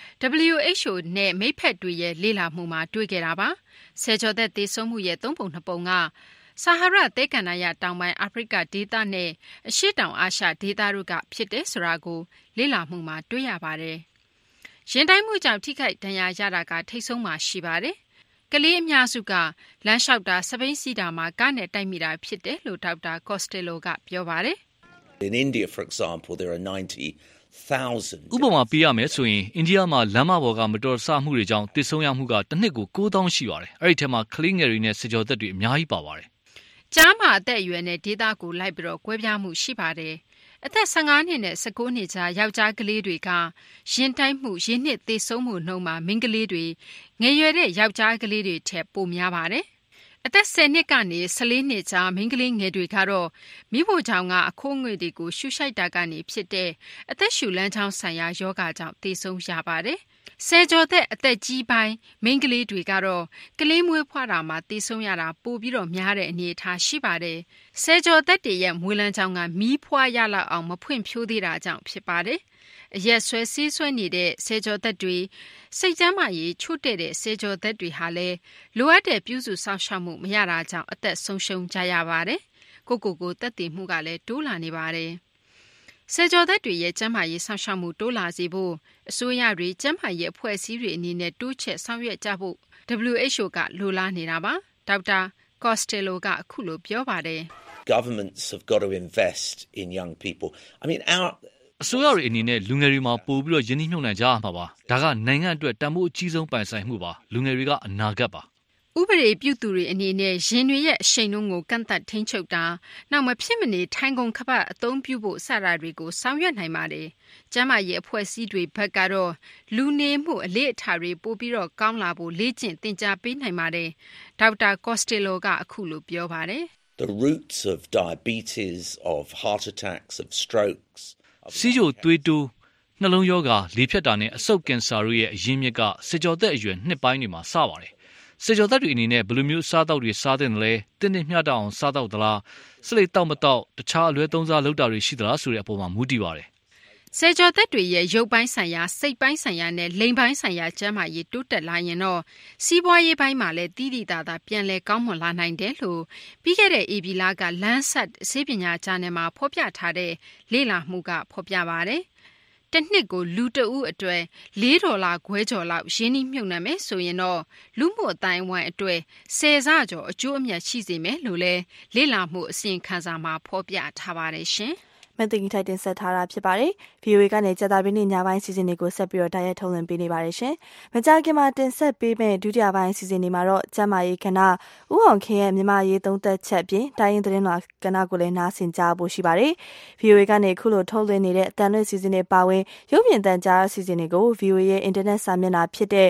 WHO နဲ့မိတ်ဖက်တွေရဲ့လေ့လာမှုမှာတွေ့ခဲ့တာပါ။ဆယ်ကျော်သက်သေဆုံးမှုရဲ့3ပုံ2ပုံကဆာဟာရသဲကန္တာရတောင်ပိုင်းအာဖရိကဒေသနဲ့အရှေ့တောင်အာရှဒေသတို့ကဖြစ်တယ်ဆိုတာကိုလေ့လာမှုမှာတွေ့ရပါတယ်။ရင်တိုင်းမှုကြောင့်ထိခိုက်ဒဏ်ရာရတာကထိတ်ဆုံးမှရှိပါတယ်။ကလေးအများစုကလမ်းလျှောက်တာစပိန်စီးတာမှာကားနဲ့တိုက်မိတာဖြစ်တယ်လို့ဒေါက်တာကော့စတီလိုကပြောပါတယ်။ In India for example there are 90,000 ဥပမာပေးရမယ်ဆိုရင်အိန္ဒိယမှာလမ်းမပေါ်ကမတော်တဆမှုတွေကြောင့်သေဆုံးရမှုကတစ်နှစ်ကို9000ရှိပါတယ်။အဲ့ဒီထဲမှာကလေးငယ်တွေနဲ့ဆယ်ကျော်သက်တွေအများကြီးပါပါတယ်။ကြားမှာအသက်အရွယ်နဲ့ဒေသကိုလိုက်ပြီးတော့ကွဲပြားမှုရှိပါတယ်။အသက်15နှစ်နဲ့19နှစ်ကြားယောက်ျားကလေးတွေကရင်တိုင်းမှုရင်းနှစ်သေဆုံးမှုနှုန်းမှာမိန်းကလေးတွေငယ်ရွယ်တဲ့ယောက်ျားကလေးတွေထက်ပိုများပါတယ်။အသက်10နှစ်ကနေ14နှစ်ကြားမိန်းကလေးငယ်တွေကတော့မိဖို့ကြောင့်ကအခိုးငွေတွေကိုရှူရှိုက်တာကနေဖြစ်တဲ့အသက်ရှူလမ်းကြောင်းဆိုင်ရာယောဂကြောင့်သေဆုံးရပါတယ်။ဆယ်ကျော်သက်အသက်ကြီးပိုင်းမိန်းကလေးတွေကတော့ကလေးမွေးဖွားတာမှာသေဆုံးရတာပိုပြီးတော့များတဲ့အနေအထားရှိပါတယ်။ဆယ်ကျော်သက်တွေရဲ့မွေးလန်းကြောင်းကမီးဖွားရလောက်အောင်မဖွင့်ဖြိုးသေးတာကြောင့်ဖြစ်ပါတယ်။အရက်ဆွဲဆေးဆွဲနေတဲ့ဆယ်ကျော်သက်တွေစိတ်ကျန်းမာရေးချို့တဲ့တဲ့ဆယ်ကျော်သက်တွေဟာလည်းလိုအပ်တဲ့ပြုစုစောင့်ရှောက်မှုမရတာကြောင့်အသက်ဆုံးရှုံးကြရပါတယ်။ကိုသက်တည်မှုကလည်းတိုးလာနေပါတယ်။ဆယ်ကျော်သက်တွေရဲ့ကျန်းမာရေးဆောင်ရှောက်မှုတိုးလာစေဖို့အစိုးရတွေကျန်းမာရေးအဖွဲ့အစည်းတွေအနေနဲ့တိုးချဲ့ဆောင်ရွက်ကြဖို့ WHO ကလိုလားနေတာပါဒေါက်တာကော့စတီလိုကအခုလိုပြောပါတယ် Governments have got to invest in young people. I mean our အစိုးရတွေအနေနဲ့လူငယ်တွေမှာပို့ပြီးတော့ယင်းနှိမ့်ညွှန်နိုင်ကြရမှာပါဒါကနိုင်ငံအတွက်တန်ဖိုးအကြီးဆုံးပိုင်ဆိုင်မှုပါလူငယ်တွေကအနာဂတ်ပါဥပဒေပြုသူတွေအနေနဲ့ရင်တွေရဲ့အရှိန်နှုန်းကိုကန့်သတ်ထိန်းချုပ်တာနောက်မဖြစ်မနေထိုင်ကုန်ခပတ်အသုံးပြုဖို့စတာတွေကိုဆောင်ရွက်နိုင်ပါတယ်။ကျန်းမာရေးအဖွဲ့အစည်းတွေဘက်ကတော့လူနေမှုအလေ့အထတွေပိုပြီးတော့ကောင်းလာဖို့လေ့ကျင့်သင်ကြားပေးနိုင်ပါတယ်။ဒေါက်တာကော့စတီလိုကအခုလိုပြောပါတယ်။ The roots of diabetes, of heart attacks, of strokes, စီးကျိုသွေးတိုးနှလုံးရောဂါလေဖြတ်တာနဲ့အဆုတ်ကင်ဆာတို့ရဲ့အရင်းမြစ်ကဆယ်ကျော်သက်အရွယ်နှစ်ပိုင်းတွေမှာစပါတယ်ဆယ်ကျော်သက်တွေအနေနဲ့ဘယ်လိုမျိုးစားတောက်တွေစားတဲ့နလဲတင်းတင်းမျှတအောင်စားတောက်သလားစလိတ်တောက်မတောက်တခြားအလွဲသုံးစားလုပ်တာတွေရှိသလားဆိုတဲ့အပေါ်မှာမူတည်ပါတယ်ဆယ်ကျော်သက်တွေရဲ့ရုပ်ပိုင်းဆိုင်ရာစိတ်ပိုင်းဆိုင်ရာနဲ့လိင်ပိုင်းဆိုင်ရာကျန်းမာရေးတိုးတက်လာရင်တော့စီးပွားရေးပိုင်းမှာလည်းတိတိကျကျပြန်လည်ကောင်းမွန်လာနိုင်တယ်လို့ပြီးခဲ့တဲ့ AB လက Lancet ဆေးပညာဂျာနယ်မှာဖော်ပြထားတဲ့လေ့လာမှုကဖော်ပြပါတယ်။တစ်နှစ်ကိုလူတဦးအတွက်$4ခွဲကျော်လောက်ရင်းနှီးမြှုပ်နှံမယ်ဆိုရင်တော့လူမှုအတိုင်းအဝိုင်းအတွက်10ဆကျော်အကျိုးအမြတ်ရှိစေမယ်လို့လည်းလေ့လာမှုအစီရင်ခံစာမှာဖော်ပြထားပါတယ်ရှင်။မသိင်ထိုက်တင်ဆက်ထားတာဖြစ်ပါတယ်။ VOA ကနေကြာသပတေးနေ့ညပိုင်းစီစဉ်တွေကိုဆက်ပြီးတော့တိုက်ရိုက်ထုတ်လွှင့်ပေးနေပါတယ်ရှင်။မကြာခင်မှာတင်ဆက်ပေးမယ့်ဒုတိယပိုင်းစီစဉ်တွေမှာတော့ကျန်းမာရေးကဏ္ဍဥအောင်ခင်ရဲ့မြန်မာရေးသုံးသက်ချက်ပြင်တိုင်းရင်းသတင်းတော်ကဏ္ဍကိုလည်းနားဆင်ကြဖို့ရှိပါတယ်။ VOA ကနေခုလိုထုတ်လွှင့်နေတဲ့အတန်လွင့်စီစဉ်တွေပါဝင်ရုပ်မြင်သံကြားစီစဉ်တွေကို VOA ရဲ့အင်တာနက်စာမျက်နှာဖြစ်တဲ့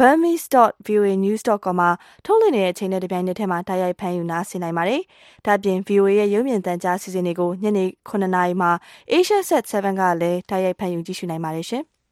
burmese.voanews.com မှာထုတ်လွှင့်နေတဲ့အချိန်နဲ့တပြိုင်နက်တည်းမှာတိုက်ရိုက်ဖမ်းယူနားဆင်နိုင်ပါတယ်။ဒါ့အပြင် VOA ရဲ့ရုပ်မြင်သံကြားစီစဉ်တွေကိုညနေ9:00 နာရီမှာ Asia Set 7ကလည်းတိုက်ရိုက်ဖန်ယူကြည့်ရှုနိုင်ပါတယ်ရှင်။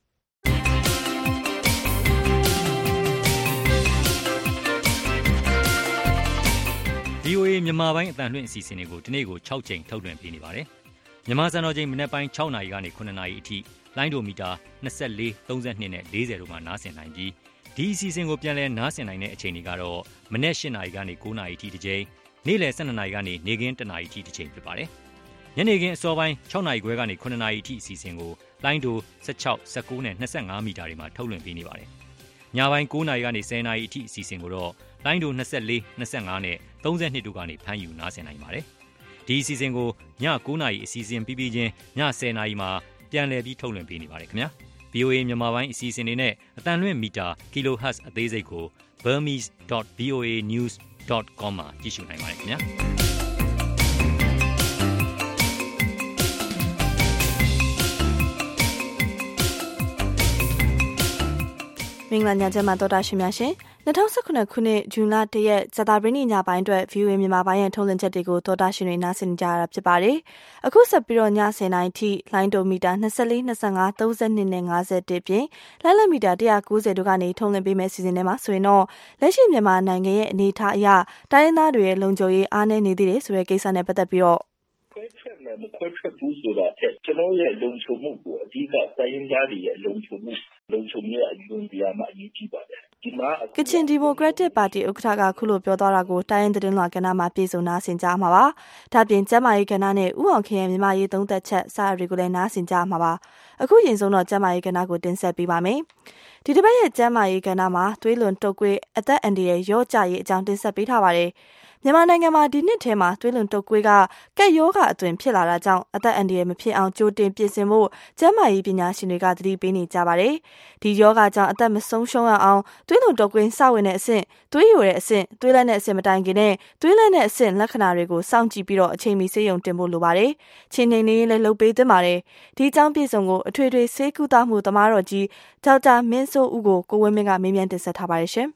မြန်မာပိုင်းအတန်လွှင့်အစီအစဉ်တွေကိုဒီနေ့ကို6ချိန်ထုတ်လွှင့်ပေးနေပါတယ်။မြန်မာစံတော်ချိန်မနေ့ပိုင်း6နာရီကနေ9နာရီအထိလိုင်းဒိုမီတာ24 32နဲ့40တို့မှာနားဆင်နိုင်ပြီးဒီအစီအစဉ်ကိုပြန်လည်နားဆင်နိုင်တဲ့အချိန်တွေကတော့မနေ့8နာရီကနေ9နာရီအထိတစ်ချိန်နေ့လယ်12နာရီကနေနေ့ခင်း1နာရီအထိတစ်ချိန်ဖြစ်ပါတယ်။ညနေခင်းအစောပိုင်း6နာရီခွဲကနေ9နာရီအထိအစီအစဉ်ကိုလိုင်းဒို16 19နဲ့25မီတာတွေမှာထုတ်လွှင့်ပေးနေပါတယ်။ညပိုင်း9နာရီကနေ10နာရီအထိအစီအစဉ်ကိုတော့လိုင်းဒို24 25နဲ့32တို့ကနေဖမ်းယူနားဆင်နိုင်ပါတယ်။ဒီအစီအစဉ်ကိုည9နာရီအစီအစဉ်ပြီးပြီးချင်းည10နာရီမှာပြန်လည်ပြီးထုတ်လွှင့်ပေးနေပါတယ်ခင်ဗျာ။ VOA မြန်မာပိုင်းအစီအစဉ်တွေနဲ့အတန်လွှင့်မီတာ kHz အသေးစိတ်ကို burmese.voanews.com မှာကြည့်ရှုနိုင်ပါတယ်ခင်ဗျာ။မင်္ဂလာညချမ်းပါတော်တာရှင်များရှင်2019ခုနှစ်ဇွန်လ1ရက်ဇာတာပရိနိညပိုင်းအတွက် VOA မြန်မာပိုင်းရဲ့ထုံးစံချက်တွေကိုတော်တာရှင်တွေနားဆင်ကြရတာဖြစ်ပါတယ်။အခုဆက်ပြီးတော့ည10:00နာရီထိလိုင်းဒိုမီတာ24 25 32နဲ့51ပြင်လိုင်းလက်မီတာ190တို့ကနေထုံးလင်းပေးမယ့်စီစဉ်ထဲမှာဆိုရင်တော့လက်ရှိမြန်မာနိုင်ငံရဲ့အနေအထားအရတိုင်းရင်းသားတွေရဲ့လုံခြုံရေးအားနည်းနေသေးတယ်ဆိုတဲ့ကိစ္စနဲ့ပတ်သက်ပြီးတော့ခွဲထွက်ဘူးဆိုတာထက်ကျွန်တော်ရဲ့လုံခြုံမှုကိုအဓိကတိုင်းရင်းသားတွေရဲ့လုံခြုံမှုရဲ့အယူအဆမှအရေးကြီးပါတယ်ဒီမှာကချင်ဒီမိုကရက်တစ်ပါတီဥက္ကဋ္ဌကခုလိုပြောသွားတာကိုတိုင်းရင်းသတင်းလွှာကဏ္ဍမှာပြည်စုံနားဆင်ကြမှာပါဒါပြင်ကျမ်းမာရေးကဏ္ဍနဲ့ဥအောင်ခရင်မြန်မာရေးသုံးသက်ချက်စတာတွေကိုလည်းနားဆင်ကြမှာပါအခုရင်ဆုံးတော့ကျမ်းမာရေးကဏ္ဍကိုတင်ဆက်ပေးပါမယ်ဒီတစ်ပတ်ရဲ့ကျမ်းမာရေးကဏ္ဍမှာသွေးလွန်တုပ်ကွေးအသက်အန္တရာယ်ရော့ကျရေးအကြောင်းတင်ဆက်ပေးထားပါတယ်မြန်မာနိုင်ငံမှာဒီနှစ်ထဲမှာသွေးလွန်တုပ်ကွေးကကက်ရောဂါအသွင်ဖြစ်လာတာကြောင့်အသက်အန္တရာယ်မဖြစ်အောင်ကြိုတင်ပြင်ဆင်ဖို့ကျန်းမာရေးပညာရှင်တွေကသတိပေးနေကြပါတယ်။ဒီရောဂါကြောင့်အသက်မဆုံးရှုံးရအောင်သွေးလွန်တုပ်ကွေးစဝင်တဲ့အဆင့်၊သွေးယိုတဲ့အဆင့်၊သွေးလက်နဲ့အဆင့်မတိုင်ခင်နဲ့သွေးလက်နဲ့အဆင့်လက္ခဏာတွေကိုစောင့်ကြည့်ပြီးတော့အချိန်မီဆေးရုံတင်ဖို့လိုပါတယ်။ချိန်နေနေလည်းလုပ်ပေးသင့်ပါတယ်။ဒီအကြောင်းပြည့်စုံကိုအထွေထွေဆေးကုသမှုသမားတော်ကြီးဒေါက်တာမင်းစိုးဦးကိုကိုဝင်းမင်းကမေးမြန်းတင်ဆက်ထားပါတယ်ရှင်။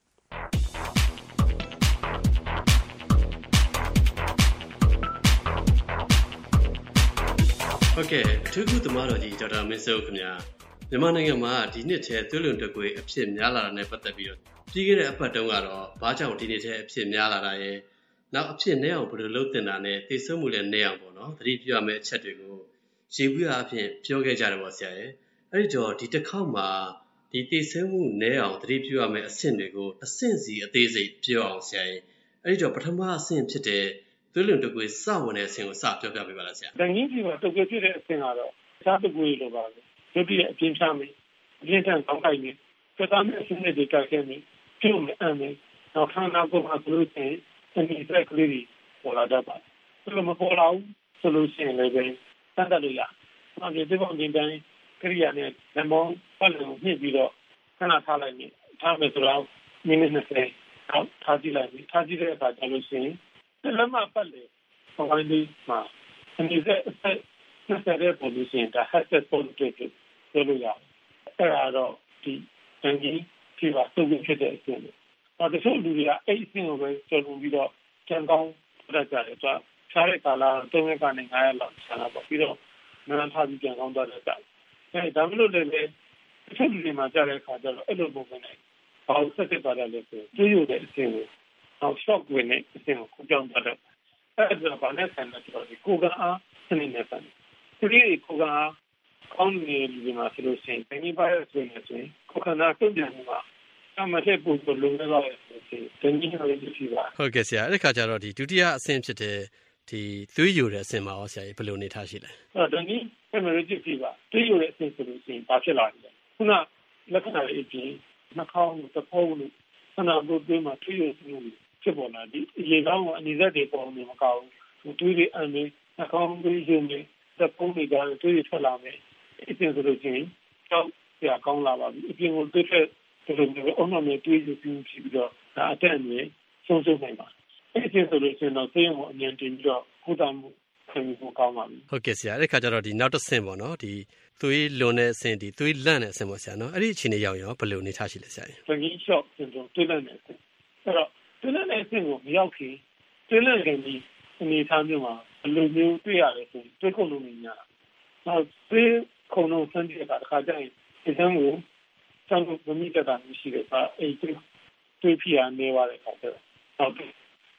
ဟုတ်ကဲ့အထူးကုသမားတော်ကြီးဒေါက်တာမင်းစိုးခင်ဗျာမြန်မာနိုင်ငံမှာဒီနှစ်ထဲသွေးလွန်တုပ်ကွေးအဖြစ်များလာတာနဲ့ပတ်သက်ပြီးတော့ပြီးခဲ့တဲ့အပတ်တုန်းကတော့ဘာကြောင့်ဒီနှစ်ထဲအဖြစ်များလာတာရဲ့နောက်အဖြစ်နည်းအောင်ဘယ်လိုလုပ်တင်တာနဲ့သိဆုံးမှုလည်းနည်းအောင်ပေါ့နော်သတိပြုရမယ့်အချက်တွေကိုရေဘူးရအဖြစ်ပြောခဲ့ကြတယ်ပေါ့ဆရာရဲ့အဲ့ဒီတော့ဒီတစ်ခေါက်မှာဒီသိဆုံးမှုနည်းအောင်သတိပြုရမယ့်အဆင့်တွေကိုအဆင့်စီအသေးစိတ်ပြောအောင်ဆရာရဲ့အဲ့ဒီတော့ပထမအဆင့်ဖြစ်တဲ့သွေးလွန်တုပ်ကွေးစဝင်တဲ့အဆင့်ကိုစပြောပြပေးပါလားဆရာ။တန်ကြီးကြီးမှာတုပ်ကွေးဖြစ်တဲ့အဆင့်ကတော့စားတုပ်ကွေးလိုပါပဲ။ရုပ်တရက်အပြင်းချမယ်။အပြင်းထန်ကောင်းကိုက်မယ်။စတားမဲ့အဆင့်တွေကခဲ့မယ်။ပြုံးမယ်အမ်းမယ်။နောက်ခန္ဓာကိုယ်မှာဆိုလို့ရှိရင်အနည်းဆက်ကလေးတွေပေါ်လာတတ်ပါတယ်။ဒါလိုမပေါ်လာဘူးဆိုလို့ရှိရင်လည်းပဲတတ်တယ်လို့ရ။နောက်ဒီပေါင်းတင်တိုင်းကိရိယာနဲ့လက်မောင်းပတ်လို့ညှစ်ပြီးတော့ခဏထားလိုက်မယ်။ထားမယ်ဆိုတော့မိနစ်20နောက်ထားကြည့်လိုက်ပြီ။ထားကြည့်တဲ့အခါကျလို့ရှိရင်လက်မပတ်လေဟိုင်းလေးမှာအနည်းဆက်တဲ့ပုံစံတာ headset ပုံစံတွေပြောလို့ရတယ်အဲ့ဒါတော့ဒီတန်ကြီးဖြစ်ပါသုတ်ဖြစ်တဲ့အခြင်းတော့တချို့လူတွေကအဲ့အခြင်းကိုပဲကျော်လွန်ပြီးတော့ကြံကောင်းပြတ်ကြတယ်ဆိုတော့ခြားတဲ့ကာလ3ရက်ကနေ9ရက်လောက်ဆန္ဒပေါ့ပြီးတော့နန်းထားပြီးကြံကောင်းသွားတဲ့ကြအဲ့ဒါမလို့လည်းတချို့လူတွေမှာကြားတဲ့အခါကျတော့အဲ့လိုပုံစံနဲ့ဘာလို့ဆက်ဖြစ်သွားတယ်လဲဆိုတွေးရတဲ့အခြင်းကိုနောက် shock ဝင်နေအစဉ်ကိုကြောင်းတတ်တယ်အဲ့ဒါဘာနဲ့ဆန်တယ်ဆိုတော့ဒီကိုကအားစနစ်နဲ့ဆန်တယ်ဒီကိုကအားကောင်းနေလူတွေမှာဆိုလို့ရှိရင်ဘယ်နည်းပါလဲဆိုရင်ကိုခန္ဓာတုံ့ပြန်မှုမှာအမှန်တည်းပို့လို့လုံလောက်ရဆိုရင်တနည်းအားဖြင့်ဖြစ်ပါဟုတ်ကဲ့ဆရာအဲ့ဒီခါကျတော့ဒီဒုတိယအဆင့်ဖြစ်တဲ့ဒီသွေးယိုတဲ့အဆင့်မှာရောဆရာကြီးဘယ်လိုနေထားရှိလဲတနည်းအမှန်တည်းဖြစ်ပါသွေးယိုတဲ့အဆင့်ဆိုလို့ရှိရင်ဘာဖြစ်လာလဲခုနလက္ခဏာတွေအပြင်နှာခေါင်းသဘောလို့ခန္ဓာကိုယ်တွေမှာသွေးယိုမှုဖြစ်ပေါ်လာဒီရေကောင်းအနိစ္စတွေပေါ်နေမကောင်းဘူးတွေးတွေအမေနှာခေါင်းတွေယုံနေသပုံးတွေကတွေးတွေထွက်လာမယ်အပြင်ဆိုလို့ချင်းကြောက်ရကောင်းလာပါပြီအပြင်ကိုတွေးထွက်ဆိုလို့အုံနောက်နဲ့တွေးယူပြီးတော့ဒါအတက်အမြင့်ဆုံးရှုံးနိုင်ပါအဲ့ဒီဆိုလို့ချင်းတော့သိရင်အမြင်တင်ပြီးတော့ကုသမှုခံယူဖို့ကောင်းပါပြီဟုတ်ကဲ့ဆရာအဲ့ဒီခါကျတော့ဒီနောက်တစ်ဆင့်ပေါ့နော်ဒီသွေးလွန်တဲ့အဆင့်ဒီသွေးလန့်တဲ့အဆင့်ပေါ့ဆရာနော်အဲ့ဒီအခြေအနေရောက်ရောဘယ်လိုနေထားရှိလဲဆရာ။သွေးရှော့ဆိုတော့သွေးလန့်တဲ့အဆင့်အဲ့တော့သွေးလန့်တဲ့အဆင့်ကိုမရောက်ခင်သွေးလန့်ခင်ဒီအနေထားမျိုးမှာဘယ်လိုမျိုးတွေ့ရလဲဆိုသွေးခုန်လို့မြင်ရနောက်သွေးခုန်လို့ဆန်းတဲ့အခါကျရင်ဒီစမ်းကိုစမ်းလို့မမိတတ်တာမရှိတယ်။အဲ့ဒီသွေးဖြစ်ရနေပါတဲ့အခါကျတော့နောက်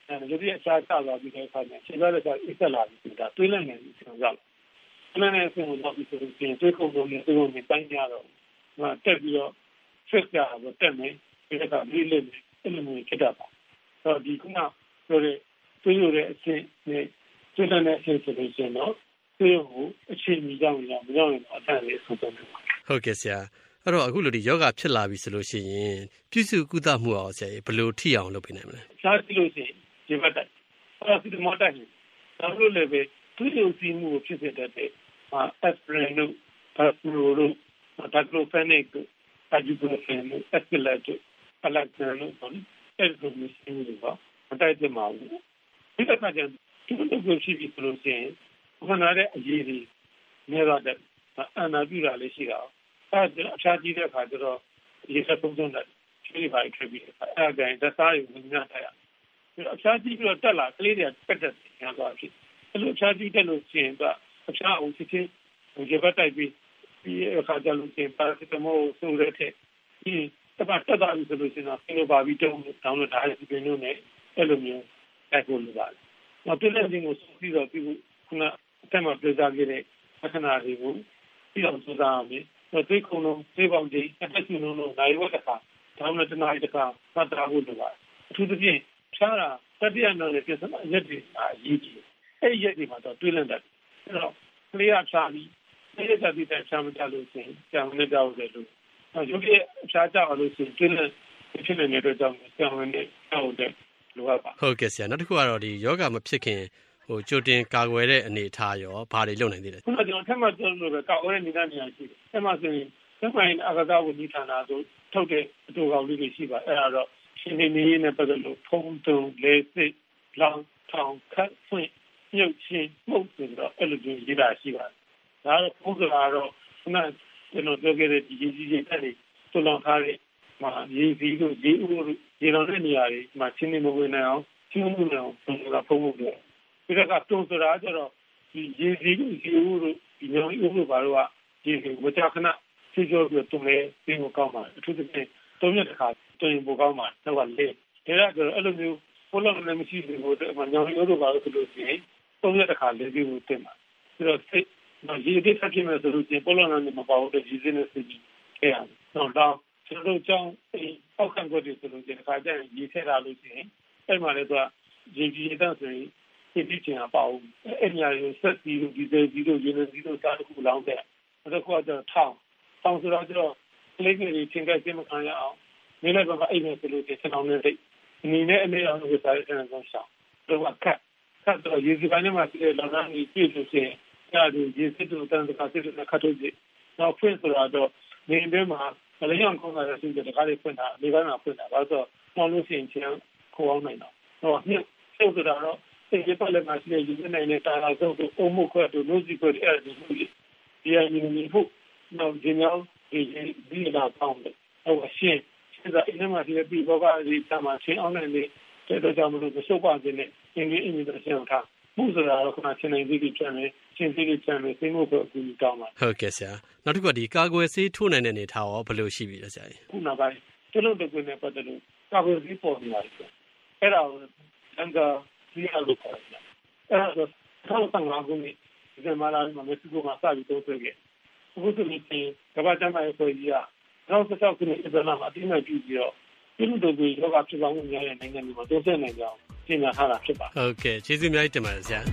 如果下下到比较方面，现在的话一个垃圾的，对人员成长，那呢是我们就是现最后我们单家了，那代表国家和人民这个理念的给他吧，ဒီကဆိုတဲ့သူတို့ရဲ့အဆင့်နဲ့ကျွမ်းတဲ့အဆင့်ဆိုလို့ရှိရင်တော့သူတို့ကိုအချိန်ကြီးကြောင်းရမကြောင်းရင်အထက်လေးဆုံးဆုံးတယ်ဟုတ်ကဲ့ဆရာအဲ့တော့အခုလိုဒီယောဂဖြစ်လာပြီဆိုလို့ရှိရင်ပြုစုကုသမှုအောင်ဆရာဘယ်လိုထိအောင်လုပ်ပေးနိုင်မလဲရှားကြည့်လို့ရှိရင်ဒီဘက်တိုင်အဲ့ဒီမော်တိုင်ဒါလို့လည်းပဲသူတို့စီမှုကိုဖြစ်စေတတ်တဲ့အက်စပရင်တို့ဘတ်ပရိုတို့ဒက်လိုဖဲနစ်တို့အဂျူဘရိုဖင်တို့အက်စကလက်တို့အလက်ဆန်တို့အဲ့ဒီလိုမျိုးစီမှုတွေကမတိုက်တဲ့မှာဘူးဒီကနေ့ကျသူတို့ကိုရှိပြီးဆိုလို့ရှိရင်ခဏတဲ့အရေးကြီးနေတော့အနာပြတာလေးရှိတာအဲ့အချားကြီးတဲ့အခါကျတော့ရေစက်ပုံစံနဲ့ချွေးပါထွက်ပြီးအဲ့ဒါကစားရုံနဲ့ညထားရအချားကြီးပြီးတော့တက်လာကလေးတွေကပက်တက်ညသွားဖြစ်အဲ့လိုအချားကြီးတက်လို့ရှိရင်ကအချားအောင်စစ်ချင်းဒီဘက်တိုက်ပြီးဒီအခါကျလို့ရှိရင်ပါစတမောဆိုရတဲ့ဒီတပတ်တက်တာဆိုလို့ရှိရင်တော့ဒီလိုပါပြီးတောင်းလို့ဒါရဒီပင်လို့နဲ့အဲ့လိုမျိုးတိုက်ဖို့လိုပါတယ်။နောက်ပြည်နယ်ကိုစုပြီးတော့ပြီးခုနအထက်မှာပြောကြားခဲ့တဲ့အခဏတွေကိုပြီးအောင်စုစားရမယ်။သိခုံလုံးသိပေါင်းကြီးအသက်ရှင်လုံးနိုင်ဝတ်တစ်ခါဒါမှမဟုတ်တနားတစ်ခါသတ်တာဖို့လိုပါတယ်။အထူးသဖြင့်ဖြားတာတတိယနောက်နဲ့ပြဿနာရက်တွေအရေးကြီး။အဲ့ဒီရက်တွေမှာတော့တွေးလန့်တတ်တယ်။အဲ့တော့ကလေးကဖြားပြီးအဲ့ဒီတက်ပြီးတဲ့ဖြားမကြလို့ရှိရင်ကြောင်နေကြလို့လည်းလို့ရုပ်ရည်ဖြားကြအောင်လို့ရှိရင်တွေးလန့်ဖြစ်နေတဲ့ကြောင်ကြောင်နေအောင်တဲ့လိုအပ်ပါဟုတ်ကဲ့ဆရာနောက်တစ်ခုကတော့ဒီယောဂမဖြစ်ခင်ကြိုတင်ကာကွယ်တဲ့အနေအထားရောဘာတွေလုပ်နိုင်သေးလဲခုနကကျွန်တော်ထပ်မှပြောလို့ပဲကာကွယ်တဲ့နေရာရှိတယ်။အဲ့မှာဆိုရင်သက်ဆိုင်အကစားဝန်ကြီးဌာနဆိုထုတ်တဲ့အတူကောင်လေးတွေရှိပါအဲ့ဒါတော့ရှင်နေနေနဲ့ပတ်သက်လို့ဖုံးတုံလေးစစ်လောင်ထောင်ခတ်ဖွင့်မြုပ်ချင်းမှုတ်ဆိုတော့အဲ့လိုမျိုးရေးတာရှိပါတယ်။ဒါတော့ပုံစံကတော့ခုနကျွန်တော်ပြောခဲ့တဲ့ဒီရေးကြီးတက်နေတူလောင်ထားတဲ့ရေးစီတို့ရေးဦးတို့ရေလောင်တဲ့နေရာတွေမှာချင်းနေမဝင်နိုင်အောင်ချင်းမှုနေအောင်ပုံစံဖုံးမှုတွေဒီကတုံးဆိုတာကျတော့ဒီရေးစီတို့ရေးဦးတို့ဒီညောင်ဦးတို့ဘာလို့ကဒီဝကြခဏစီကျော်ပြီးတုံးလဲပြီးကိုကောင်းပါအထူးသဖြင့်၃ရက်တစ်ခါတွင်ပိုကောင်းပါတော့လေဒါကကျတော့အဲ့လိုမျိုးဘလုံးလည်းမရှိဘူးကိုညောင်ဦးတို့ဘာလို့ဆိုလို့ရှိရင်၃ရက်တစ်ခါလေးပြီးကိုတင်ပါပြီးတော့စိတ်ရေးတိဆက်ပြမယ်ဆိုလို့ရှိရင်ဘလုံးလည်းမပေါ့တဲ့ရေးစင်းနဲ့စီပြီးခဲ့ရတယ်တော့ကျွန်တော်တို့ကြောင့်အောက်ခံခွက်တွေဆိုလို့ဒီတစ်ခါကျရင်ရေးထည့်လာလို့ရှိရင်အဲ့မှာလည်းသူကရေကြီးတဲ့ဆိုရင်ဒီချင်အပေါ့အဲ့ညာကိုဆက်ပြီးဒီဇယ်ကြီးတို့ရေနကြီးတို့စားတစ်ခုလောင်းတဲ့အဲ့ဒါကတော့ထောင်းဆိုတော့ကလေးတွေချင်းကချင်းမခံရအောင်နေလည်းဘာအဲ့နဲ့ဆိုလို့ဒီစံအောင်နဲ့ဒီနေ့အနေအောင်ကိုစားရတဲ့ကောင်ရှောင်းတော့ကတ်တော့ရေကြီးပိုင်းမှာဒီလောင်းနေပြည့်လို့ရှိရင်အဲ့ဒီရေစစ်တို့တန်းတခါစစ်တို့ခတ်ထုတ်ကြည့်နောက်ဖွင့်ဆိုတော့နေထဲမှာဘယ်လိုအောင်ကောင်းတာလဲဆိုတော့တခါလေးဖွင့်တာဒီဘက်မှာဖွင့်တာဘာလို့ဆိုတော့လို့ရှိရင်ချင်းခေါ်အောင်နိုင်တော့ညှို့ဆိုတာတော့ဒီပတ်လက်မှာရှိတဲ့ယူနေနေတာလာဆိုတော့အမှုခွတ်တို့လို့စီခွတ်အဲ့ဒီလိုဒီအရင်ကဖို့တော့ဒီမျိုးဒီလာပေါင်းတယ်ဟိုရှင်းဒါအင်းမှာဒီပြီးဘောကဒီတမချင်းအောင်နေတယ်တော့ကြောင့်မလို့စုပ်ပါခြင်းနဲ့အင်းကြီးအင်းကြီးတို့ရှင်းထားမှုဆိုတာတော့ခုနချင်းနေပြီးပြန်မယ်ချင်းပြီးပြန်မယ်သိမှုကိုအကူအကောင်းပါဟုတ်ကဲ့ဆရာနောက်တစ်ခုကဒီကာကွယ်ဆေးထိုးနိုင်တဲ့အနေထားရောဘယ်လိုရှိပြီလဲဆရာခုနောက်ပိုင်းကျွန်တော်တို့ကနေပတ်သက်လို့ကာကွယ်ဆေးပေါ်နေပါတယ်အဲ့ဒါကိုအန်ကစီရလို့ခေါ်တယ်အဲ့ဒါတော့15ခုနှစ်ဒီမှာလာမှာမက္ကဆီကိုမှာစပြီးသုံးဆွဲခဲ့အခုဆိုရင်ကမ္ဘာ့ကျန်းမာရေးအဖွဲ့ကြီးက2016ခုနှစ်အစ္စလာမ်အတိအမှန်ပြုပြီးတော့ပြည်သူတွေယောဂဖြစ်ပေါင်းမှုများတဲ့နိုင်ငံတွေမှာတိုးတက်နိုင်ကြအောင်ပြင်ဆင်ထားတာဖြစ်ပါတယ်ဟုတ်ကဲ့ကျေးဇူးအများကြီးတင်ပါတယ်ဆရာ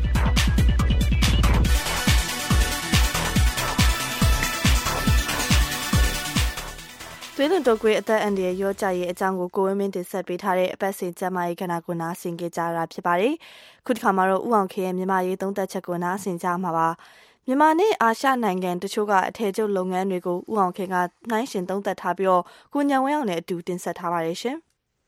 သွေးလွန်တုပ်ကွေးအသက်အန္တရာယ်ရောကြရဲ့အကြောင်းကိုဝင်းမင်းတင်ဆက်ပေးထားတဲ့အပတ်စဉ်ကျမရေးခဏကိုနားဆင်ကြကြတာဖြစ်ပါတယ်။ခုဒီခါမှာတော့ဥအောင်ခေရဲ့မြန်မာရေးသုံးသက်ချက်ကိုနားဆင်ကြမှာပါ။မြန်မာနဲ့အာရှနိုင်ငံတချို့ကအထည်ချုပ်လုပ်ငန်းတွေကိုဥအောင်ခေကနှိုင်းရှင်သုံးသက်ထားပြီးတော့ကိုညံဝင်းအောင်နဲ့အတူတင်ဆက်ထားပါတယ်ရှင်။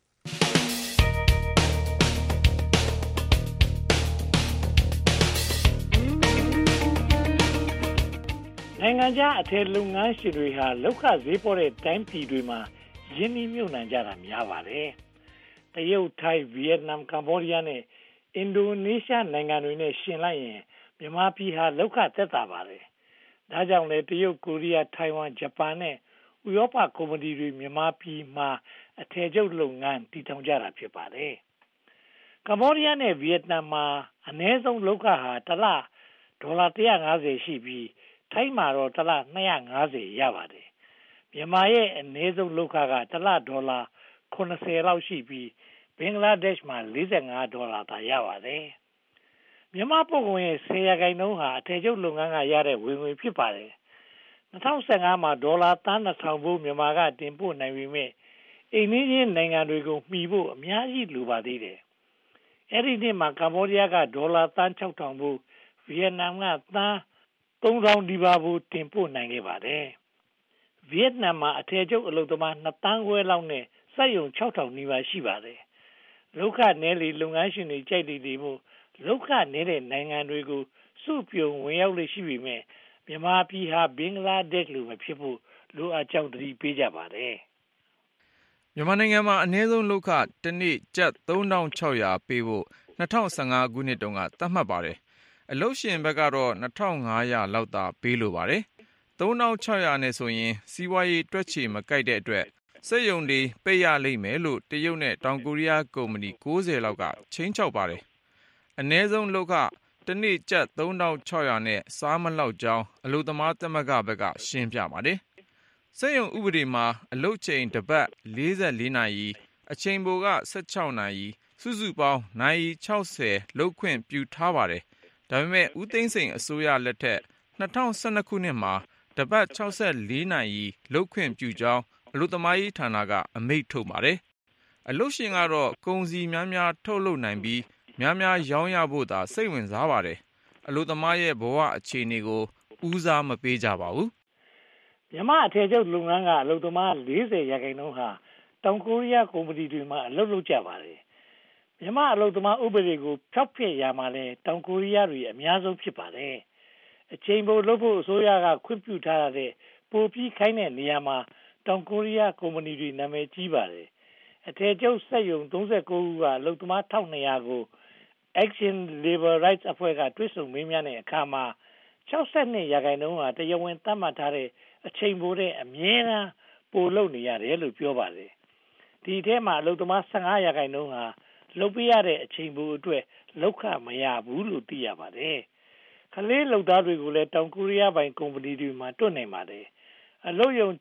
နိုင်ငံခြားအထည်လုပ်ငန်းရှင်တွေဟာလောက်ခဈေးပေါ်တဲ့တိုင်းပြည်တွေမှာရင်းနှီးမြှုပ်နှံကြတာများပါတယ်။တရုတ်၊ထိုင်း၊ဗီယက်နမ်၊ကမ္ဘောဒီးယားနဲ့အင်ဒိုနီးရှားနိုင်ငံတွေနဲ့ယှဉ်လိုက်ရင်မြန်မာပြည်ဟာလောက်ခသက်သာပါတယ်။ဒါကြောင့်လည်းတရုတ်၊ကိုရီးယား၊ထိုင်ဝမ်၊ဂျပန်နဲ့ဥရောပကုမ္ပဏီတွေမြန်မာပြည်မှာအထည်ချုပ်လုပ်ငန်းတည်ထောင်ကြတာဖြစ်ပါတယ်ကမ္ဘောဒီးယားနဲ့ဗီယက်နမ်မှာအနည်းဆုံးလုပ်ခဟာတစ်လဒေါ်လာ150ရှိပြီးထိုင်းမှာတော့တစ်လ250ရပါတယ်မြန်မာရဲ့အနည်းဆုံးလုပ်ခကတစ်လဒေါ်လာ80လောက်ရှိပြီးဘင်္ဂလားဒေ့ရှ်မှာ$45သာရပါတယ်မြန်မာပုဂ္ဂိုလ်ရဲ့10%ဟာအထည်ချုပ်လုပ်ငန်းကရတဲ့ဝင်ငွေဖြစ်ပါတယ်2015မှာဒေါ်လာ2000ဘိုးမြန်မာကတင်ပို့နိုင်ပြီမဲ့အိမ်နီးချင်းနိုင်ငံတွေကိုမှီဖို့အများကြီးလိုပါသေးတယ်အဲ့ဒီနှစ်မှာကမ္ဘောဒီးယားကဒေါ်လာ6000ဘိုးဗီယက်နမ်က3000ဒီပါဘိုးတင်ပို့နိုင်ခဲ့ပါတယ်ဗီယက်နမ်မှာအထည်ချုပ်အလုပ်သမား2တန်းခွဲလောက်နဲ့စက်ရုံ6000နီးပါးရှိပါတယ်လောက်ခနဲလီလုပ်ငန်းရှင်တွေကြိုက်တည်မှုလောက်ခနေတဲ့နိုင်ငံတွေကိုစုပြုံဝင်ရောက်လို့ရှိပြီမဲ့မြန်မာပြည်ဟာဘင်္ဂလားဒေ့ရှ်လိုမဖြစ်ဖို့လိုအပ်ကြောင်းတတိပေးကြပါတယ်မြန်မာနိုင်ငံမှာအနည်းဆုံးလောက်ခတစ်နေ့ကျပ်3600ပေးဖို့2015ခုနှစ်တုန်းကသတ်မှတ်ပါတယ်အလုပ်ရှင်ဘက်ကတော့2500လောက်သာပေးလိုပါတယ်3600နဲ့ဆိုရင်စီးပွားရေးတွက်ချေမကိုက်တဲ့အတွက်စက်ရုံတွေပိတ်ရလိမ့်မယ်လို့တရုတ်နဲ့တောင်ကိုရီးယားကုမ္ပဏီ90လောက်ကချိန်ချောက်ပါတယ်အနည်းဆုံးလောက်ခတစ်နေ့ကျပ်3600နဲ့စားမလောက်ကြောင်းအလုပ်သမားသမဂ္ဂဘက်ကရှင်းပြပါတယ်စက်ရုံဥပဒေမှာအလုပ်ချိန်တစ်ပတ်44နာရီအချိန်ပိုက16နာရီစုစုပေါင်းနာရီ60လုပ်ခွင့်ပြုထားပါတယ်ဒါပေမဲ့ဦးသိန်းစိန်အစိုးရလက်ထက်2012ခုနှစ်မှာတစ်ပတ်64နာရီလုပ်ခွင့်ပြုကြောင်းအလုပ်သမားရေးဌာနကအမိန့်ထုတ်ပါတယ်အလုပ်ရှင်ကတော့ကုန်စည်များများထုတ်လုပ်နိုင်ပြီးများများရောင်းရဖို့သာစိတ်ဝင်စားပါတယ်အလုပ်သမားရဲ့ဘဝအခြေအနေကိုဦးစားမပေးကြပါဘူးမြန်မာအထည်ချုပ်လုပ်ငန်းကအလုပ်သမား40%ဟာတောင်ကိုရီးယားကုမ္ပဏီတွေမှာအလုပ်လုပ်ကြပါတယ်မြန်မာအလုပ်သမားဥပဒေကိုဖျောက်ဖျက်ရမှာလဲတောင်ကိုရီးယားတွေအများဆုံးဖြစ်ပါတယ်အချိန်ပိုလုပ်ဖို့အစိုးရကခွင့်ပြုထားတဲ့ပိုပြီးခိုင်းတဲ့နေရာမှာတောင်ကိုရီးယားကုမ္ပဏီတွေနာမည်ကြီးပါတယ်အထည်ချုပ်စက်ရုံ39ခုကအလုပ်သမား1200ကို Action Labor Rights အဖွဲ့ကတွဲဆုံမေးမြန်းတဲ့အခါမှာ62%ဟာတရားဝင်သတ်မှတ်ထားတဲ့အချိန်ပိုတဲ့အမြဲတမ်းပိုလုပ်နေရတယ်လို့ပြောပါတယ်ဒီထဲမှာအလုပ်သမား15%ဟာလုပ်ပြရတဲ့အချိန်ပိုအတွက်လောက်ခမရဘူးလို့သိရပါတယ်ခလေးလုပ်သားတွေကိုလည်းတောင်ကိုရီးယားပိုင်ကုမ္ပဏီတွေမှာတွတ်နိုင်ပါတယ်အလုပ်ရုံ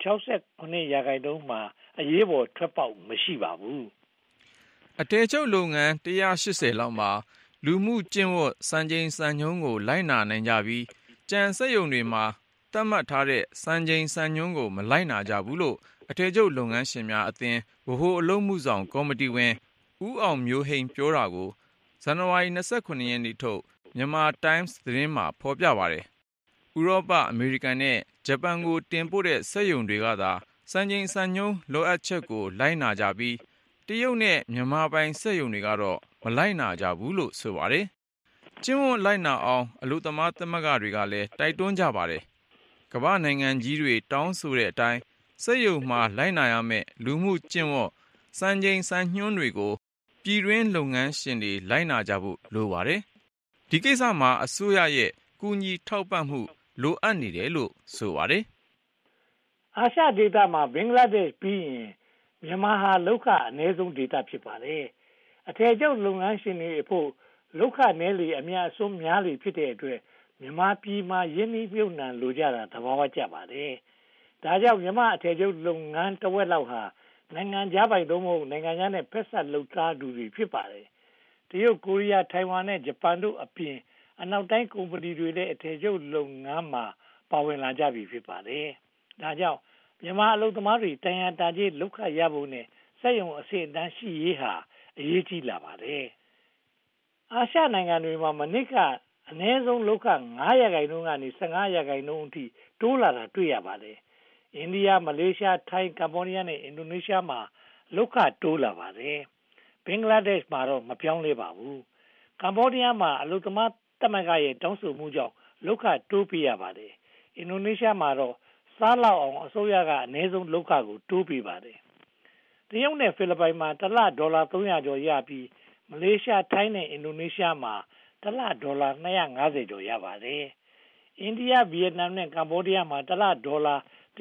69%မှာအရေးပေါ်ထွက်ပေါက်မရှိပါဘူးအထည်ချုပ်လုပ်ငန်း180လောက်မှာလူမှုကျင့်ဝတ်စံချိန်စံညွှန်းကိုလိုက်နာနိုင်ကြပြီးကြံစက်ရုံတွေမှာသတ်မှတ်ထားတဲ့စံချိန်စံညွှန်းကိုမလိုက်နာကြဘူးလို့အထည်ချုပ်လုပ်ငန်းရှင်များအသင်းဗဟိုအလုပ်မှုဆောင်ကော်မတီဝင်ဦးအောင်မျိုးဟိန်ပြောတာကိုဇန်နဝါရီ29ရက်နေ့ထုတ်မြန်မာတိုင်းမ်သတင်းမှာဖော်ပြပါတယ်ဥရောပအမေရိကန်နဲ့ဂျပန်ကိုတင်ပို့တဲ့စက်ရုံတွေကသာစံချိန်စံညွှန်းလိုအပ်ချက်ကိုလိုက်နာကြပြီးတရုတ်နဲ့မြန်မာပိုင်စက်ရုံတွေကတော့မလိုက်နာကြဘူးလို့ဆိုပါတယ်ကျင်းဝတ်လိုက်နာအောင်အလုပ်သမားသမဂ္ဂတွေကလည်းတိုက်တွန်းကြပါတယ်ကမ္ဘာနိုင်ငံကြီးတွေတောင်းဆိုတဲ့အတိုင်းစက်ရုံမှာလိုက်နာရမယ့်လူမှုကျင့်ဝတ်စံချိန်စံညွှန်းတွေကိုပြည်တွင်းလုပ်ငန်းရှင်တွေလိုက်နာကြဖို့လိုပါတယ်ဒီကိစ္စမှာအစိုးရရဲ့ကူညီထောက်ပံ့မှုလိုအပ်နေတယ်လို့ဆိုပါတယ်အာရှဒေသမှာဘင်္ဂလားဒေ့ရှ်ပြီးရင်မြန်မာဟာလောက်ခအနည်းဆုံးဒေသဖြစ်ပါတယ်အထည်ချုပ်လုပ်ငန်းရှင်တွေအဖို့လောက်ခနည်းလေအများအစွန်းများလေဖြစ်တဲ့အတွက်မြန်မာပြည်မှာယင်းနှိမ့်မြုပ်နှံလိုကြတာသဘာဝကျပါတယ်ဒါကြောင့်မြန်မာအထည်ချုပ်လုပ်ငန်းတစ်ဝက်လောက်ဟာနိုင်ငံခြားပိုင်သုံးဖို့နိုင်ငံခြားနဲ့ဖက်ဆက်လုပ်သားသူတွေဖြစ်ပါတယ်တရုတ်ကိုရီးယားထိုင်ဝမ်နဲ့ဂျပန်တို့အပြင်အနောက်တိုင်းကုမ္ပဏီတွေလည်းအထည်ချုပ်လုပ်ငန်းမှာပါဝင်လာကြပြီဖြစ်ပါတယ်ဒါကြောင့်မြန်မာအလုပ်သမားတွေတန်ရာတန်ကြီးလောက်ခရဖို့နဲ့စက်ရုံအဆင့်အတန်းရှိရေးဟာအရေးကြီးလာပါတယ်အာရှနိုင်ငံတွေမှာမနစ်ကအနည်းဆုံးလောက်ခ9%ကနေ15%အထိတိုးလာတာတွေ့ရပါတယ်အိန္ဒိယမလေးရှားထိုင်းကမ္ဘောဒီးယားနဲ့အင်ဒိုနီးရှားမှာလောက်ခတိုးလာပါတယ်ဘင်္ဂလားဒေ့ရှ်မှာတော့မပြောင်းလဲပါဘူးကမ္ဘောဒီးယားမှာအလုပ်သမားသမဂ္ဂရဲ့တောင်းဆိုမှုကြောင့်လောက်ခတိုးပေးရပါတယ်အင်ဒိုနီးရှားမှာတော့စားလောက်အောင်အစိုးရကအနည်းဆုံးလောက်ခကိုတိုးပေးပါတယ်တရုတ်နဲ့ဖိလစ်ပိုင်မှာတစ်လဒေါ်လာ300ကျော်ရပြီးမလေးရှားထိုင်းနဲ့အင်ဒိုနီးရှားမှာတစ်လဒေါ်လာ250ကျော်ရပါတယ်အိန္ဒိယဗီယက်နမ်နဲ့ကမ္ဘောဒီးယားမှာတစ်လဒေါ်လာ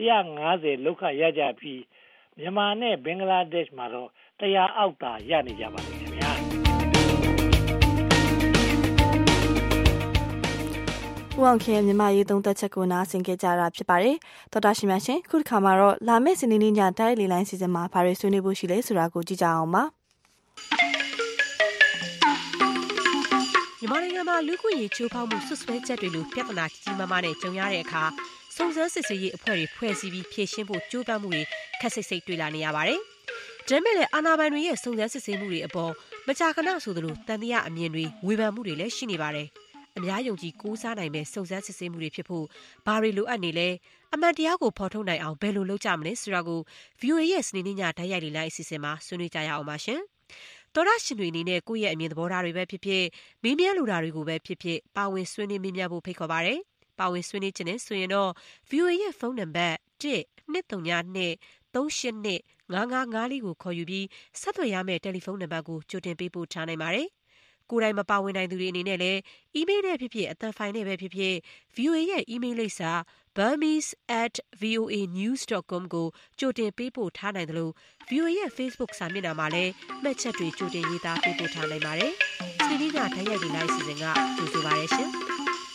150လောက်ခရကြပြီးမြန်မာနဲ့ဘင်္ဂလားဒေ့ရှ်မှာတော့100အောက်သာရနေကြပါတယ်ခင်ဗျာဦးအောင်ခင်ရဲ့မြန်မာရေးသုံးသက်ချက်ကိုနားဆင်ကြတာဖြစ်ပါတယ်တော်တာရှင်များရှင်ခုတစ်ခါမှာတော့လာမယ့်စနေနေ့ညတိုက်လေလိုင်းစီစဉ်မှာဘာတွေဆွေးနွေးဖို့ရှိလဲဆိုတာကိုကြည့်ကြအောင်ပါမြန်မာနိုင်ငံမှာလူ့ခွင့်ရေးချိုးဖောက်မှုဆွဆွဲချက်တွေလိုပြဿနာကြီးမားမားနဲ့ကြုံရတဲ့အခါစုံစမ်းစစ်ဆေးရေးအဖွဲ့တွေဖွဲ့စည်းပြီးဖြေရှင်းဖို့ကြိုးပမ်းမှုတွေခက်စိတ်တွေ့လာနေရပါတယ်။ဒါပေမဲ့လည်းအာဏာပိုင်တွေရဲ့စုံစမ်းစစ်ဆေးမှုတွေအပေါ်မကြာခဏဆိုသလိုတန်တရားအမြင်တွေဝေဖန်မှုတွေလည်းရှိနေပါတယ်။အများယုံကြည်ကိုးစားနိုင်မဲ့စုံစမ်းစစ်ဆေးမှုတွေဖြစ်ဖို့ဘာတွေလိုအပ်နေလဲအမှန်တရားကိုဖော်ထုတ်နိုင်အောင်ဘယ်လိုလုပ်ကြမလဲဆိုတာကို VOA ရဲ့စနေနေ့ညဓာတ်ရိုက်လေ့လာအစီအစဉ်မှာဆွေးနွေးကြရအောင်ပါရှင်။တော်ရရှင်တွေအနေနဲ့ကိုယ့်ရဲ့အမြင်သဘောထားတွေပဲဖြစ်ဖြစ်မေးမြန်းလိုတာတွေကိုပဲဖြစ်ဖြစ်ပါဝင်ဆွေးနွေးမေးမြန်းဖို့ဖိတ်ခေါ်ပါရစေ။ပါဝင်ဆွေးနွေးခြင်းနဲ့ဆိုရင်တော့ VOA ရဲ့ဖုန်းနံပါတ်1-232-382-5554ကိုခေါ်ယူပြီးဆက်သွယ်ရမယ့်တယ်လီဖုန်းနံပါတ်ကိုကြိုတင်ပေးပို့ထားနိုင်ပါတယ်။ကိုယ်တိုင်မပါဝင်နိုင်သူတွေအနေနဲ့လည်းအီးမေးလ်နဲ့ဖြစ်ဖြစ်အသံဖိုင်နဲ့ပဲဖြစ်ဖြစ် VOA ရဲ့အီးမေးလ်လိပ်စာ burmese@voanews.com ကိုကြိုတင်ပေးပို့ထားနိုင်တယ်လို့ VOA ရဲ့ Facebook စာမျက်နှာမှာလည်းမှတ်ချက်တွေကြိုတင်ရေးသားပေးပို့ထားနိုင်ပါတယ်။ဒီနေ့ကဓာတ်ရိုက်ဒီလိုက်စီစဉ်ကကြိုဆိုပါရရှင်။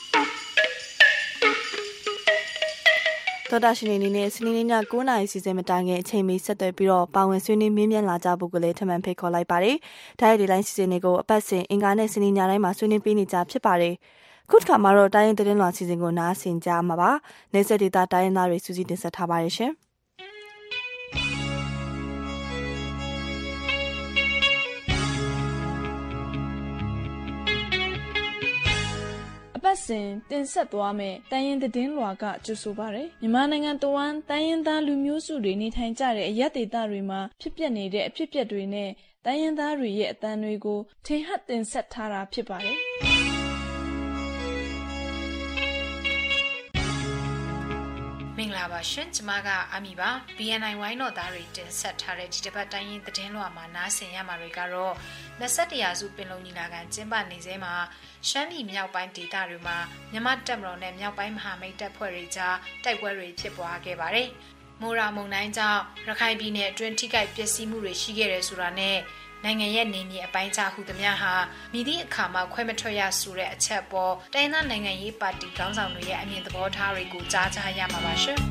တော်တာရှင်နေနဲ့စနေနေ့ည9:00နာရီစီစဉ်မတိုင်ခင်အချိန်မီဆက်သွယ်ပြီးတော့ပါဝင်ဆွေးနွေးမေးမြန်းလာကြဖို့ကိုလည်းထပ်မံဖိတ်ခေါ်လိုက်ပါတယ်။ဒါရိုက်ဒီလိုင်းစီစဉ်တွေကိုအပတ်စဉ်အင်္ဂါနဲ့စနေညတိုင်းမှာဆွေးနွေးပေးနေကြဖြစ်ပါတယ်။ခုတစ်ခါမှာတော့တိုင်းရင်းသတင်းလွှာစီစဉ်ကိုနားဆင်ကြမှာပါ။နေဆက်ဒေတာတိုင်းရင်းသားတွေစူးစီးတင်ဆက်ထားပါတယ်ရှင်။ပတ်စဉ်တင်ဆက်သွားမယ်တိုင်းရင်းသတင်းလွှာကကြိုဆိုပါရယ်မြန်မာနိုင်ငံတဝန်းတိုင်းရင်းသားလူမျိုးစုတွေနေထိုင်ကြတဲ့အရပ်ဒေသတွေမှာဖြစ်ပျက်နေတဲ့အဖြစ်အပျက်တွေနဲ့တိုင်းရင်းသားတွေရဲ့အသံတွေကိုထင်ဟပ်တင်ဆက်ထားတာဖြစ်ပါတယ်မင်္ဂလာပါရှင်ကျမကအမီပါ BNI ဝိုင်းတော်သားတွေတင်ဆက်ထားတဲ့ဒီတစ်ပတ်တိုင်းရင်းသတင်းလွှာမှာနားဆင်ရမှာတွေကတော့21ရာစုပင်လုံညီလာခံကျင်းပနေစေမှာရှမ်းပြည်မြောက်ပိုင်းဒေသတွေမှာမြန်မာတပ်မတော်နဲ့မြောက်ပိုင်းမဟာမိတ်တပ်ဖွဲ့တွေကြားတိုက်ပွဲတွေဖြစ်ပွားခဲ့ပါတယ်။မိုရာမုန်တိုင်းကြောင့်ရခိုင်ပြည်နယ်အတွင်းထိခိုက်ပျက်စီးမှုတွေရှိခဲ့တယ်ဆိုတာနဲ့နိုင်ငံရဲ့နေမြေအပိုင်းခြားဟုသမျှဟာမိသည့်အခါမှခွဲမထွက်ရဆိုတဲ့အချက်ပေါ်တိုင်းသားနိုင်ငံရေးပါတီခေါင်းဆောင်တွေရဲ့အမြင်သဘောထားတွေကိုကြားကြရမှာပါရှင်။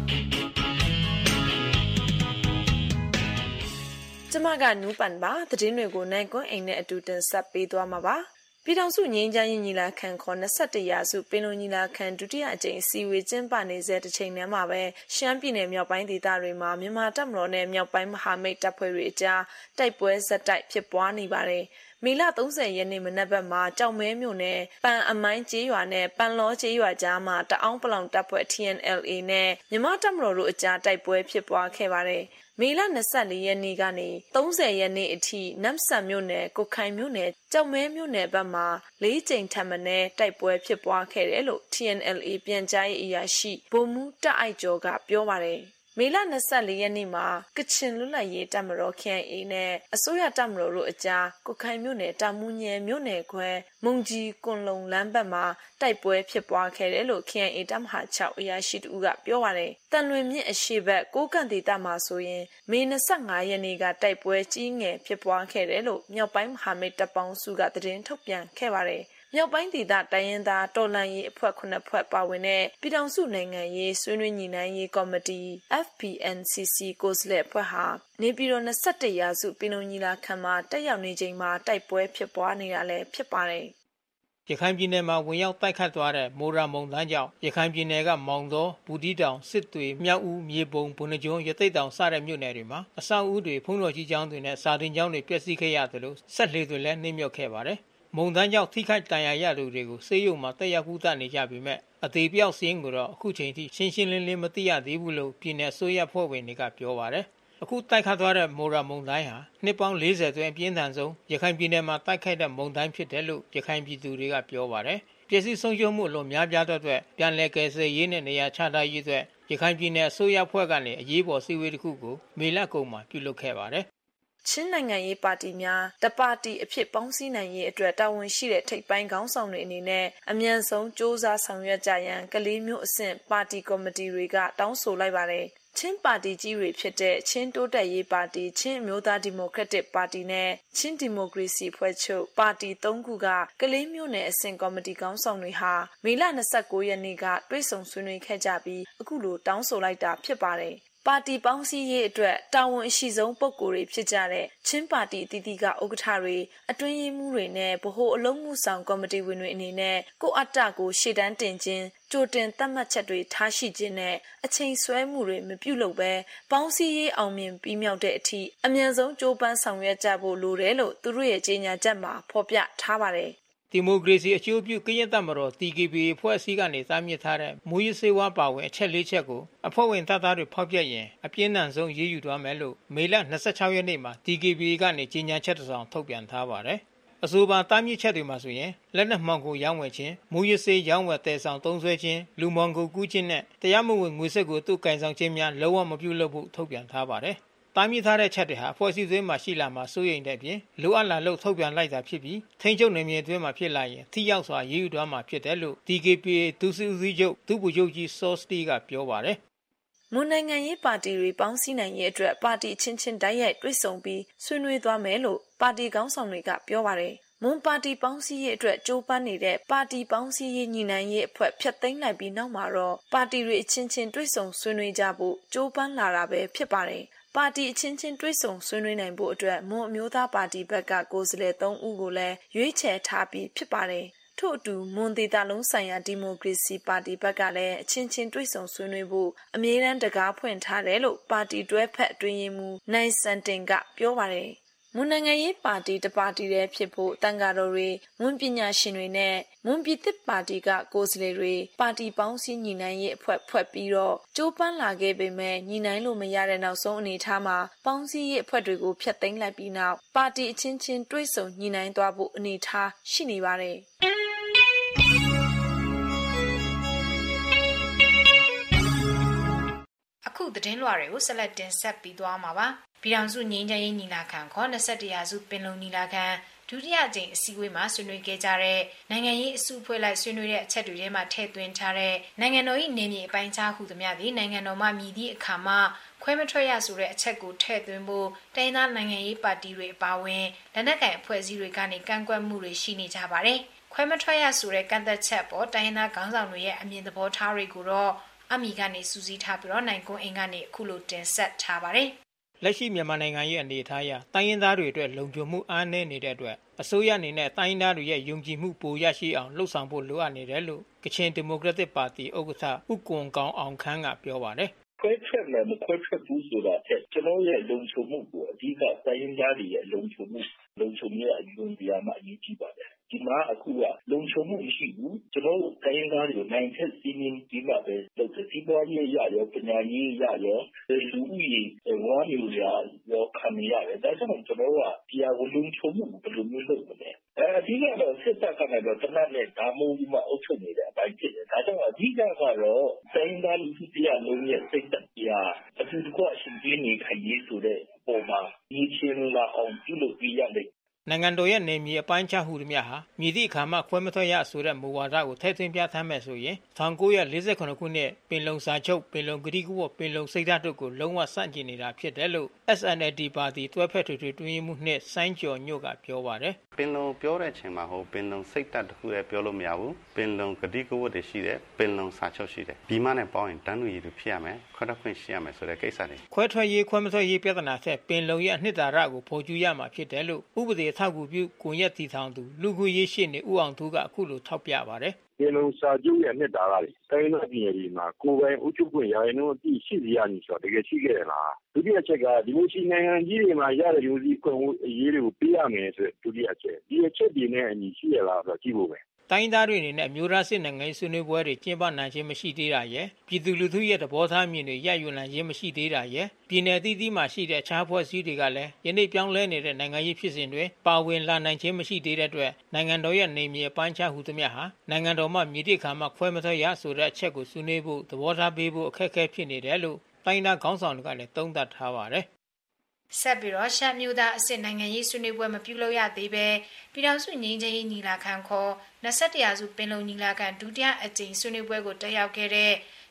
ကျမကနူးပန်ပါသတင်းတွေကိုနိုင်ကွန်းအိမ်နဲ့အတူတင်ဆက်ပေးသွားမှာပါ။ပြည်ထောင်စုငြိမ်းချမ်းရေးညီလာခံခေါ်21ရာစုပင်လုံညီလာခံဒုတိယအကြိမ်အစည်းအဝေးကျင်းပနေစေတဲ့ချိန်မှာပဲရှမ်းပြည်နယ်မြောက်ပိုင်းဒေသတွေမှာမြန်မာတပ်မတော်နဲ့မြောက်ပိုင်းမဟာမိတ်တပ်ဖွဲ့တွေအကြားတိုက်ပွဲဆက်တိုက်ဖြစ်ပွားနေပါတယ်။မေလ30ရက်နေ့မနက်ဘက်မှာကြောက်မဲမြို့နယ်ပန်အမိုင်းကျေးရွာနဲ့ပန်လောကျေးရွာကြားမှာတအောင်းပလောင်တပ်ဖွဲ့ TNLA နဲ့မြန်မာတပ်မတော်တို့အကြားတိုက်ပွဲဖြစ်ပွားခဲ့ပါတယ်။မေလ24ရက်နေ့ကနေ30ရက်နေ့အထိနမ်ဆန်မြို့နယ်ကိုခိုင်မြို့နယ်ကြောက်မဲမြို့နယ်ဘက်မှာ4ကြိမ်ထပ်မံတိုက်ပွဲဖြစ်ပွားခဲ့တယ်လို့ TNLA ပြန်ကြားရေးအရာရှိဗိုလ်မှူးတအိုက်ကျော်ကပြောပါတယ်မေလ24ရက်နေ့မှာကချင်လွတ်လပ်ရေးတပ်မတော် KIA နဲ့အစိုးရတပ်မတော်တို့အကြားကိုခိုင်မြို့နယ်တာမူညံမြို့နယ်ခွဲမုံကြီးကွန်လုံလမ်းဘက်မှာတိုက်ပွဲဖြစ်ပွားခဲ့တယ်လို့ KIA တပ်မဟာ6အရာရှိတူကပြောပါတယ်။တန်လွင်မြစ်အရှေ့ဘက်ကိုကန့်ဒေသမှာဆိုရင်မေ25ရက်နေ့ကတိုက်ပွဲကြီးငယ်ဖြစ်ပွားခဲ့တယ်လို့မြောက်ပိုင်းမဟာမိတ်တပ်ပေါင်းစုကသတင်းထုတ်ပြန်ခဲ့ပါတယ်။မြောက်ပိုင်းဒေသတိုင်းရင်းသားတော်လှန်ရေးအဖွဲ့9ဖွဲ့ပါဝင်တဲ့ပြည်ထောင်စုနိုင်ငံရေးဆွေးနွေးညှိနှိုင်းရေးကော်မတီ FPNCC ကိုယ်စားလှယ်အဖွဲ့ဟာနေပြည်တော်21ရာစုပင်လုံညီလာခံမှာတက်ရောက်နေချိန်မှာတိုက်ပွဲဖြစ်ပွားနေတာလည်းဖြစ်ပါတယ်။ရခိုင်ပြည်နယ်မှာဝင်ရောက်တိုက်ခတ်သွားတဲ့မိုရာမုန်တိုင်းကြောင့်ရခိုင်ပြည်နယ်ကမောင်တော်၊ဘူးတီးတောင်၊စစ်တွေ၊မြောက်ဦး၊မြေပုံ၊ဘုံနှကျွန်း၊ရသေ့တောင်စတဲ့မြို့နယ်တွေမှာအဆောက်အဦတွေဖုံးတော်ကြီးကျောင်းတွေနဲ့စာသင်ကျောင်းတွေပျက်စီးခဲ့ရတယ်လို့ဆက်လှေတွေလည်းနှိမ့်မြုပ်ခဲ့ပါတယ်။မုန်တိုင်းကြောင့်ထိခိုက်ဒဏ်ရာရသူတွေကိုဆေးရုံမှာတက်ရောက်ကုသနေကြပေမဲ့အသေးပြောက်စင်းကိုတော့အခုချိန်ထိရှင်းရှင်းလင်းလင်းမသိရသေးဘူးလို့ပြည်내ဆိုရဖွဲ့ဝင်တွေကပြောပါတယ်။အခုတိုက်ခတ်သွားတဲ့မိုရာမုန်တိုင်းဟာနှစ်ပေါင်း40အတွင်းအပြင်းထန်ဆုံးရခိုင်ပြည်နယ်မှာတိုက်ခိုက်တဲ့မုန်တိုင်းဖြစ်တယ်လို့ရခိုင်ပြည်သူတွေကပြောပါတယ်။ပြည်စည်းဆုံးရှုံးမှုအလွန်များပြားတဲ့အတွက်ပြန်လည်ကယ်ဆယ်ရေးနဲ့နေရာချထားရေးအတွက်ရခိုင်ပြည်နယ်ဆိုရဖွဲ့ကနေအရေးပေါ်စည်းဝေးတစ်ခုကိုမေလကုန်မှာပြုလုပ်ခဲ့ပါတယ်။ချင်းနိုင်ငံရေးပါတီများတပါတီအဖြစ်ပေါင်းစည်းနိုင်ရေးအတွက်တာဝန်ရှိတဲ့ထိပ်ပိုင်းခေါင်းဆောင်တွေအနေနဲ့အမြန်ဆုံးစ조사ဆောင်ရွက်ကြရန်ကလေးမျိုးအဆင့်ပါတီကော်မတီတွေကတောင်းဆိုလိုက်ပါတယ်ချင်းပါတီကြီးတွေဖြစ်တဲ့ချင်းတိုးတက်ရေးပါတီချင်းအမျိုးသားဒီမိုကရက်တစ်ပါတီနဲ့ချင်းဒီမိုကရေစီဖွဲ့ချုပ်ပါတီ၃ခုကကလေးမျိုးနယ်အဆင့်ကော်မတီခေါင်းဆောင်တွေဟာမေလ29ရက်နေ့ကတွေ့ဆုံဆွေးနွေးခဲ့ကြပြီးအခုလိုတောင်းဆိုလိုက်တာဖြစ်ပါတယ်ပါတီပေါင်းစည်းရေးအတွက်တာဝန်အရှိဆုံးပုဂ္ဂိုလ်တွေဖြစ်ကြတဲ့ချင်းပါတီအသီးသီးကဥက္ကဋ္ဌတွေအတွင်းရေးမှူးတွေနဲ့ဗဟိုအလုံးမှုဆောင်ကော်မတီဝင်တွေအနေနဲ့ကိုအတ္တကိုရှေ့တန်းတင်ခြင်းကြိုတင်သတ်မှတ်ချက်တွေထားရှိခြင်းနဲ့အချိန်ဆွဲမှုတွေမပြုလုပ်ဘဲပေါင်းစည်းရေးအောင်မြင်ပြီးမြောက်တဲ့အထိအမြန်ဆုံးကြိုးပမ်းဆောင်ရွက်ကြဖို့လိုတယ်လို့သူတို့ရဲ့ကြေညာချက်မှာဖော်ပြထားပါတယ်ဒီမိုကရေစီအကျိုးပြုကရင်တပ်မတော် TKBA ဖွဲ့စည်းကနေသားမြစ်ထားတဲ့မူရင်းစေဝါပါဝင်အချက်၄ချက်ကိုအဖွဲ့ဝင်တပ်သားတွေဖောက်ပြရင်အပြင်းထန်ဆုံးရေးယူသွားမယ်လို့မေလ26ရက်နေ့မှာ TKBA ကနေကြေညာချက်တစ်စောင်ထုတ်ပြန်ထားပါတယ်။အဆိုပါသားမြစ်ချက်တွေမှာဆိုရင်လက်နက်မှောင်ခိုရောင်းဝယ်ခြင်းမူရင်းစေရောင်းဝယ်တဲဆောင်သုံးစွဲခြင်းလူမှောင်ခိုကူးခြင်းနဲ့တရားမဝင်ငွေစက်ကိုသူ့ကင်ဆောင်ခြင်းများလုံးဝမပြုလုပ်ဖို့ထုတ်ပြန်ထားပါတယ်။တားမြစ်ထားတဲ့ချက်တွေဟာအဖွဲ့အစည်းသွင်းမှာရှိလာမှာစိုးရိမ်တဲ့ပြင်လိုအပ်လာလို့ထုတ်ပြန်လိုက်တာဖြစ်ပြီးထိန်းချုပ်နယ်မြေအတွင်းမှာဖြစ်လာရင်ထိရောက်စွာရေးယူသွားမှာဖြစ်တယ်လို့ DKPA ဒုစစ်ဦးစီးချုပ်ဒုဗိုလ်ချုပ်ကြီးစောစတီကပြောပါတယ်မွန်နိုင်ငံရေးပါတီတွေပေါင်းစည်းနိုင်ရေးအတွက်ပါတီချင်းချင်းတိုက်ရိုက်တွေ့ဆုံပြီးဆွေးနွေးသွားမယ်လို့ပါတီခေါင်းဆောင်တွေကပြောပါတယ်မွန်ပါတီပေါင်းစည်းရေးအတွက်ကြိုးပမ်းနေတဲ့ပါတီပေါင်းစည်းရေးညီနိုင်ရေးအဖွဲ့ဖျက်သိမ်းလိုက်ပြီးနောက်မှာတော့ပါတီတွေအချင်းချင်းတွေ့ဆုံဆွေးနွေးကြဖို့ကြိုးပမ်းလာတာပဲဖြစ်ပါတယ်ပါတီအချင်းချင်းတွေ့ဆုံဆွေးနွေးနိုင်ဖို့အတွက်မွန်အမျိုးသားပါတီဘက်ကကိုယ်စားလှယ်3ဦးကိုလည်းရွေးချယ်ထားပြီးဖြစ်ပါတယ်။ထို့အတူမွန်ဒေသလုံးဆိုင်ရာဒီမိုကရေစီပါတီဘက်ကလည်းအချင်းချင်းတွေ့ဆုံဆွေးနွေးဖို့အမြဲတမ်းတကားဖွင့်ထားတယ်လို့ပါတီတွဲဖက်အတွင်းရေးမှူးနိုင်စန်တင်ကပြောပါတယ်။မွန်နိုင်ငံရေးပါတီတပါတီတည်းဖြစ်ဖို့တန်ဃာတော်တွေမွန်ပညာရှင်တွေနဲ့မွန်ပြည်သစ်ပါတီကကိုယ်စားလှယ်တွေပါတီပေါင်းစည်းညီနိုင်ရေးအဖွဲ့ဖွဲ့ပြီးတော့ကြိုးပမ်းလာခဲ့ပေမဲ့ညီနိုင်လို့မရတဲ့နောက်ဆုံးအနေအထားမှာပေါင်းစည်းရေးအဖွဲ့တွေကိုဖျက်သိမ်းလိုက်ပြီးနောက်ပါတီအချင်းချင်းတွဲဆုံညီနိုင်သွားဖို့အနေအထားရှိနေပါတယ်အခုသတင်းလွှာတွေကိုဆက်လက်တင်ဆက်ပြီးသွားမှာပါပြည်ထောင်စုငြိမ်းချမ်းရေးညီလာခံခေါ်21ရာစုပင်လုံညီလာခံဒုတိယအကြိမ်အစည်းအဝေးမှာဆွေးနွေးခဲ့ကြတဲ့နိုင်ငံရေးအစုအဖွဲ့လိုက်ဆွေးနွေးတဲ့အချက်တွေထဲမှာထည့်သွင်းထားတဲ့နိုင်ငံတော်၏နေမြေအပိုင်းခြားဟုသမျှသည်နိုင်ငံတော်မှမြည်သည့်အခါမှခွဲမထွက်ရဆိုတဲ့အချက်ကိုထည့်သွင်းဖို့တိုင်းသားနိုင်ငံရေးပါတီတွေအပါအဝင်လက်နက်ကိုင်အဖွဲ့အစည်းတွေကနေကန့်ကွက်မှုတွေရှိနေကြပါတယ်ခွဲမထွက်ရဆိုတဲ့ကန့်သက်ချက်ပေါ်တိုင်းသားခေါင်းဆောင်တွေရဲ့အမြင်သဘောထားတွေကိုတော့အမီကနေစူးစီးထားပြီးတော့နိုင်ကွန်းအင်ကနေအခုလိုတင်ဆက်ထားပါတယ်လက်ရှိမြန်မာနိုင်ငံရဲ့အနေအထားအရတိုင်းရင်းသားတွေအတွက်လုံခြုံမှုအားနည်းနေတဲ့အတွက်အစိုးရအနေနဲ့တိုင်းရင်းသားတွေရဲ့ယုံကြည်မှုပိုရရှိအောင်လှုံ့ဆော်ဖို့လိုအပ်နေတယ်လို့ကချင်ဒီမိုကရက်တစ်ပါတီဥက္ကဋ္ဌဦးကွန်ကောင်အောင်ခန်းကပြောပါတယ်ခွဲထွက်မယ်မခွဲထွက်ဘူးဆိုတာတဲ့ကျွန်တော်ရဲ့လုံခြုံမှုကိုအဓိကတိုင်းရင်းသားတွေရဲ့လုံခြုံမှုအယူအဆမှာအရေးကြီးပါတယ်ဒီမှာအခုကလုံခြုံမှုမရှိဘူးကျွန်တော်တိုင်းရင်းသားတွေကိုနိုင်တဲ့စီးမင်းဒီမှာပဲလုပ်တဲ့ဒီပေါ်ရေးရရောပညာရေးရရောလူဦးရေဝါမျိုးရောခံရတယ်ဒါကြောင့်ကျွန်တော်ကဒီအဝလုံခြုံမှုဘယ်လိုမျိုးလုပ်မလဲအဓိကတော့စစ်တပ်ကလည်းတနက်နဲ့ဒါမှမဟုတ်မှအုပ်ချုပ်နေတဲ့အပိုင်းဖြစ်တယ်ဒါကြောင့်အဓိကတော့တိုင်းသားလူထုတရားလုံးရဲ့စိတ်ဓာတ်တရားအထူးကွာရှင်ပြင်းနေခိုင်ရေးဆိုတဲ့ပုံမှာဒီချင်းလာအောင်ပြုလုပ်ပြရတယ်နိုင်ငံတော်ရဲ့နေမြေအပိုင်းခြားဟုသမျှဟာမြည်သည့်အခါမှခွဲမထွက်ရဆိုတဲ့မူဝါဒကိုထည့်သွင်းပြဋ္ဌာန်းမယ်ဆိုရင်1948ခုနှစ်ပင်လုံစာချုပ်ပင်လုံကတိကဝတ်ပင်လုံစိတ်ဓာတ်တို့ကိုလုံးဝဆန့်ကျင်နေတာဖြစ်တယ်လို့ SNLD ပါတီတွဲဖက်ထွေထွေတွင်းမှုနှင့်စိုင်းကျော်ညွတ်ကပြောပါတယ်ပင်လုံပြောတဲ့အချိန်မှာပင်လုံစိတ်ဓာတ်တစ်ခုလည်းပြောလို့မရဘူးပင်လုံကတိကဝတ်တွေရှိတယ်ပင်လုံစာချုပ်ရှိတယ်ပြီးမှနဲ့ပေါင်းရင်တန်းတူရည်တွေဖြစ်ရမယ်ခွဲထွက်ခွင့်ရှိရမယ်ဆိုတဲ့ကိစ္စတွေခွဲထွက်ရေးခွဲမထွက်ရေးပြဿနာဆက်ပင်လုံရဲ့အနှစ်သာရကိုဖော်ကျူရမှာဖြစ်တယ်လို့ဥပဒေအထောက်အကူပြုကွန်ရက်တည်ထောင်သူလူခွင့်ရေးရှေ့နေဦးအောင်သူကအခုလိုထောက်ပြပါတယ်ပင်လုံစာချုပ်ရဲ့နှစ်သာရတွေတိုင်းဒေသပြည်တွေမှာကိုယ်ပိုင်အုပ်ချုပ်ခွင့်ရာခိုင်နှုန်းအပြည့်ရှိစီရမည်ဆိုတော့တကယ်ရှိခဲ့တယ်လားဒုတိယချက်ကဒီလိုရှိနိုင်ငံကြီးတွေမှာရတဲ့ယူစီခွင့်အရေးတွေကိုပေးရမယ်ဆိုဒုတိယချက်ဒီအချက်တွေနဲ့အညီရှိရလားဆိုတော့ကြည့်ဖို့ပဲတိုင်းသားတွေအနေနဲ့မျိုးသားစစ်နိုင်ငံရေးဆွေးနွေးပွဲတွေကျင်းပနိုင်ခြင်းမရှိသေးတာရယ်ပြည်သူလူထုရဲ့သဘောထားမြင်တွေရယူနိုင်ခြင်းမရှိသေးတာရယ်ပြည်내အသီးသီးမှာရှိတဲ့အခြားဖွဲ့စည်းတွေကလည်းယနေ့ပြောင်းလဲနေတဲ့နိုင်ငံရေးဖြစ်စဉ်တွေပါဝင်လာနိုင်ခြင်းမရှိသေးတဲ့အတွက်နိုင်ငံတော်ရဲ့နေမြေအပိုင်းခြားဟုသမျှဟာနိုင်ငံတော်မှမြေတိခါမှခွဲမထွက်ရဆိုတဲ့အချက်ကိုဆွေးနွေးဖို့သဘောထားပေးဖို့အခက်အခဲဖြစ်နေတယ်လို့တိုင်းသားခေါင်းဆောင်တွေကလည်းသုံးသပ်ထားပါတယ်ဆက်ပြီးတော့ရှမ်းမျိုးသားအစစ်နိုင်ငံရေးဆွေးနွေးပွဲမပြုလုပ်ရသေးပဲပြည်ထောင်စုငြိမ်းချမ်းရေးညီလာခံခေါ်21ရာစုပင်လုံညီလာခံဒုတိယအကြိမ်ဆွေးနွေးပွဲကိုတက်ရောက်ခဲ့တဲ့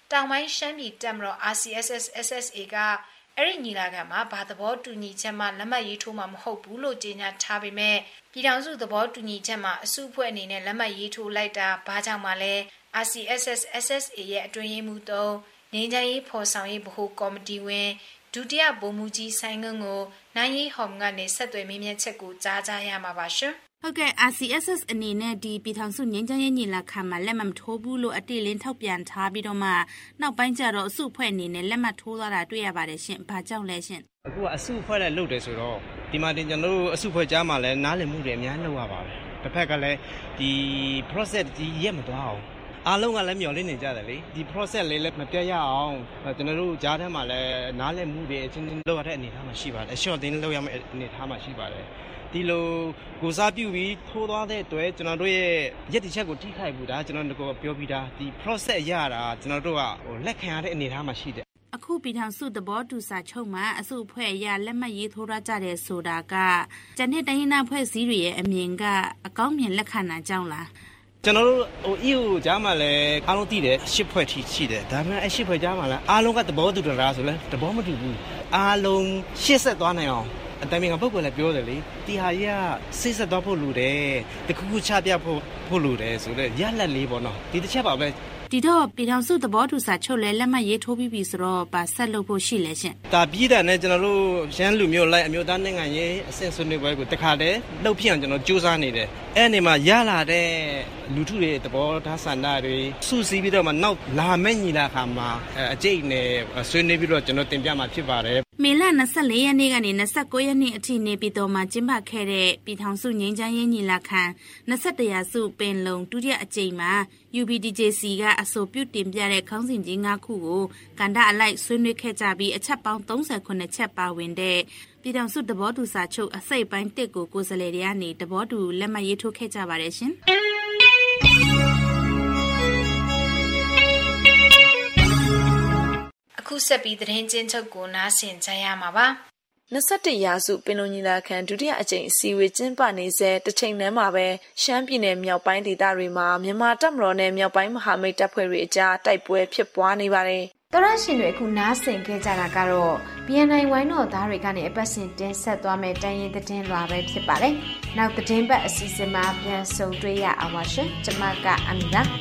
တောင်ပိုင်းရှမ်းပြည်တပ်မတော် RCSS SSA ကအဲ့ဒီညီလာခံမှာဘာသဘောတူညီချက်မှလက်မှတ်ရေးထိုးမှာမဟုတ်ဘူးလို့ကြေညာထားပေမဲ့ပြည်ထောင်စုသဘောတူညီချက်မှာအစုအဖွဲ့အနေနဲ့လက်မှတ်ရေးထိုးလိုက်တာဘာကြောင့်မှလဲ RCSS SSA ရဲ့အတွင်းရေးမှူး3ငြိမ်းချမ်းရေးဖော်ဆောင်ရေးဗဟိုကော်မတီဝင်ဒုတိယဗိုလ်မှူးကြီးဆိုင်ငုံကိုနိုင်ရေးဟော်မကနေဆက်သွယ်မေးမြန်းချက်ကိုကြားကြရမှာပါရှင်ဟုတ်ကဲ့ RCSS အနေနဲ့ဒီပြည်ထောင်စုငြိမ်းချမ်းရေးညီလာခံမှာလက်မှတ်ထိုးဘူးလို့အတိအလင်းထောက်ပြန်ထားပြီးတော့မှနောက်ပိုင်းကျတော့အစုအဖွဲ့အနေနဲ့လက်မှတ်ထိုးသွားတာတွေ့ရပါတယ်ရှင်။ဘာကြောင့်လဲရှင်။အခုကအစုအဖွဲ့နဲ့လုပ်တယ်ဆိုတော့ဒီမှာတင်ကျွန်တော်တို့အစုအဖွဲ့ကြားမှာလည်းနားလည်မှုတွေအများကြီးလုပ်ရပါတယ်။တစ်ဖက်ကလည်းဒီ process ကြီးရက်မသွားအောင်အားလုံးကလည်းမျှော်လင့်နေကြတယ်လေဒီ process လေးလည်းမပြတ်ရအောင်ကျွန်တော်တို့ကြားထဲမှာလည်းနားလည်မှုတွေအချင်းချင်းလုပ်ရတဲ့အနေအထားမှာရှိပါတယ်အလျှော့တင်းလုပ်ရမယ့်အနေအထားမှာရှိပါတယ်ဒီလိုကိုစားပြုပြီးထိုးသွားတဲ့အတွက်ကျွန်တော်တို့ရဲ့ရည်တည်ချက်ကိုထိခိုက်ဘူးဒါကျွန်တော်တို့ပြောပြီးသားဒီ process ရတာကျွန်တော်တို့ကလက်ခံရတဲ့အနေအထားမှာရှိတယ်အခုပြည်ထောင်စုသဘောတူစာချုပ်မှာအစုအဖွဲ့အရလက်မှတ်ရေးထိုးရကြတယ်ဆိုတာကကျန်တဲ့တိုင်းရင်းသားဖွဲ့စည်းတွေရဲ့အမြင်ကအကောင်းမြင်လက်ခံတာကြောင့်လားကျွန်တော်တို့EU ကြားမှာလည်းအားလုံးသိတယ်10ဖွဲ့ထိရှိတယ်ဒါပေမဲ့10ဖွဲ့ကြားမှာလည်းအားလုံးကသဘောတူတာဆိုလဲသဘောမတူဘူးအားလုံးရှေ့ဆက်သွားနိုင်အောင်အတိုင်းကပုဂ္ဂိုလ်လည်းပြောတယ်လေဒီဟာကြီးကစိတ်ဆက်သွားဖို့လိုတယ်တခုခုချပြဖို့လိုတယ်ဆိုတော့ရလက်လေးပေါ့နော်ဒီတစ်ချက်ပါပဲဒီတော့ပြည်ထောင်စုသဘောတူစာချုပ်လဲလက်မှတ်ရေးထိုးပြီးပြီဆိုတော့ဗာဆက်လုပ်ဖို့ရှိလဲရှင်ဒါပြည်တယ်နဲ့ကျွန်တော်တို့ရန်လူမျိုးလိုက်အမျိုးသားနိုင်ငံရေးအဆင့်ဆွေးနွေးပွဲကိုတခါတည်းလှုပ်ဖြစ်အောင်ကျွန်တော်စူးစမ်းနေတယ်အဲ့ဒီမှာရလာတဲ့လူထုတွေသဘောထားဆန္ဒတွေစုစည်းပြီးတော့မှနောက်လာမယ့်ညီလာခံမှာအကျိတ်နဲ့ဆွေးနွေးပြီးတော့ကျွန်တော်တင်ပြမှာဖြစ်ပါတယ်မေလ24ရက်နေ့ကနေ29ရက်နေ့အထိနေပြည်တော်မှာကျင်းပခဲ့တဲ့ပြည်ထောင်စုငြိမ်းချမ်းရေးညီလာခံ21ရာစုပင်လုံဒုတိယအကြိမ်မှာ UPDJC ကအဆိုပြုတင်ပြတဲ့ခေါင်းစဉ်ကြီး9ခုကိုကဏ္ဍအလိုက်ဆွေးနွေးခဲ့ကြပြီးအချက်ပေါင်း38ချက်ပါဝင်တဲ့ပြည်ထောင်စုသဘောတူစာချုပ်အစိပ်ပိုင်း1ကိုကိုယ်စားလှယ်တွေကနေသဘောတူလက်မှတ်ရေးထိုးခဲ့ကြပါတယ်ရှင်အခုဆက်ပြီးသတင်းချင်းချုပ်ကိုနားဆင်ကြရမှာပါ 21ရာစုပင်လုံညီလာခံဒုတိယအကြိမ်အစည်းအဝေးကျင်းပနေစေတစ်ချိန်တည်းမှာပဲရှမ်းပြည်နယ်မြောက်ပိုင်းဒေသတွေမှာမြန်မာတပ်မတော်နဲ့မြောက်ပိုင်းမဟာမိတ်တပ်ဖွဲ့တွေအကြားတိုက်ပွဲဖြစ်ပွားနေပါတယ်။တော်ရရှင်တွေအခုနားဆင်ခဲ့ကြတာကတော့ BNI ဝိုင်းတော်သားတွေကနေအပတ်စဉ်တင်ဆက်သွားမယ့်တိုင်းရင်းသတင်းလွှာပဲဖြစ်ပါတယ်။နောက်သတင်းပတ်အစီအစဉ်မှာပြန်ဆုံတွေ့ရအောင်ပါရှင်။ကျွန်မကအမီလာ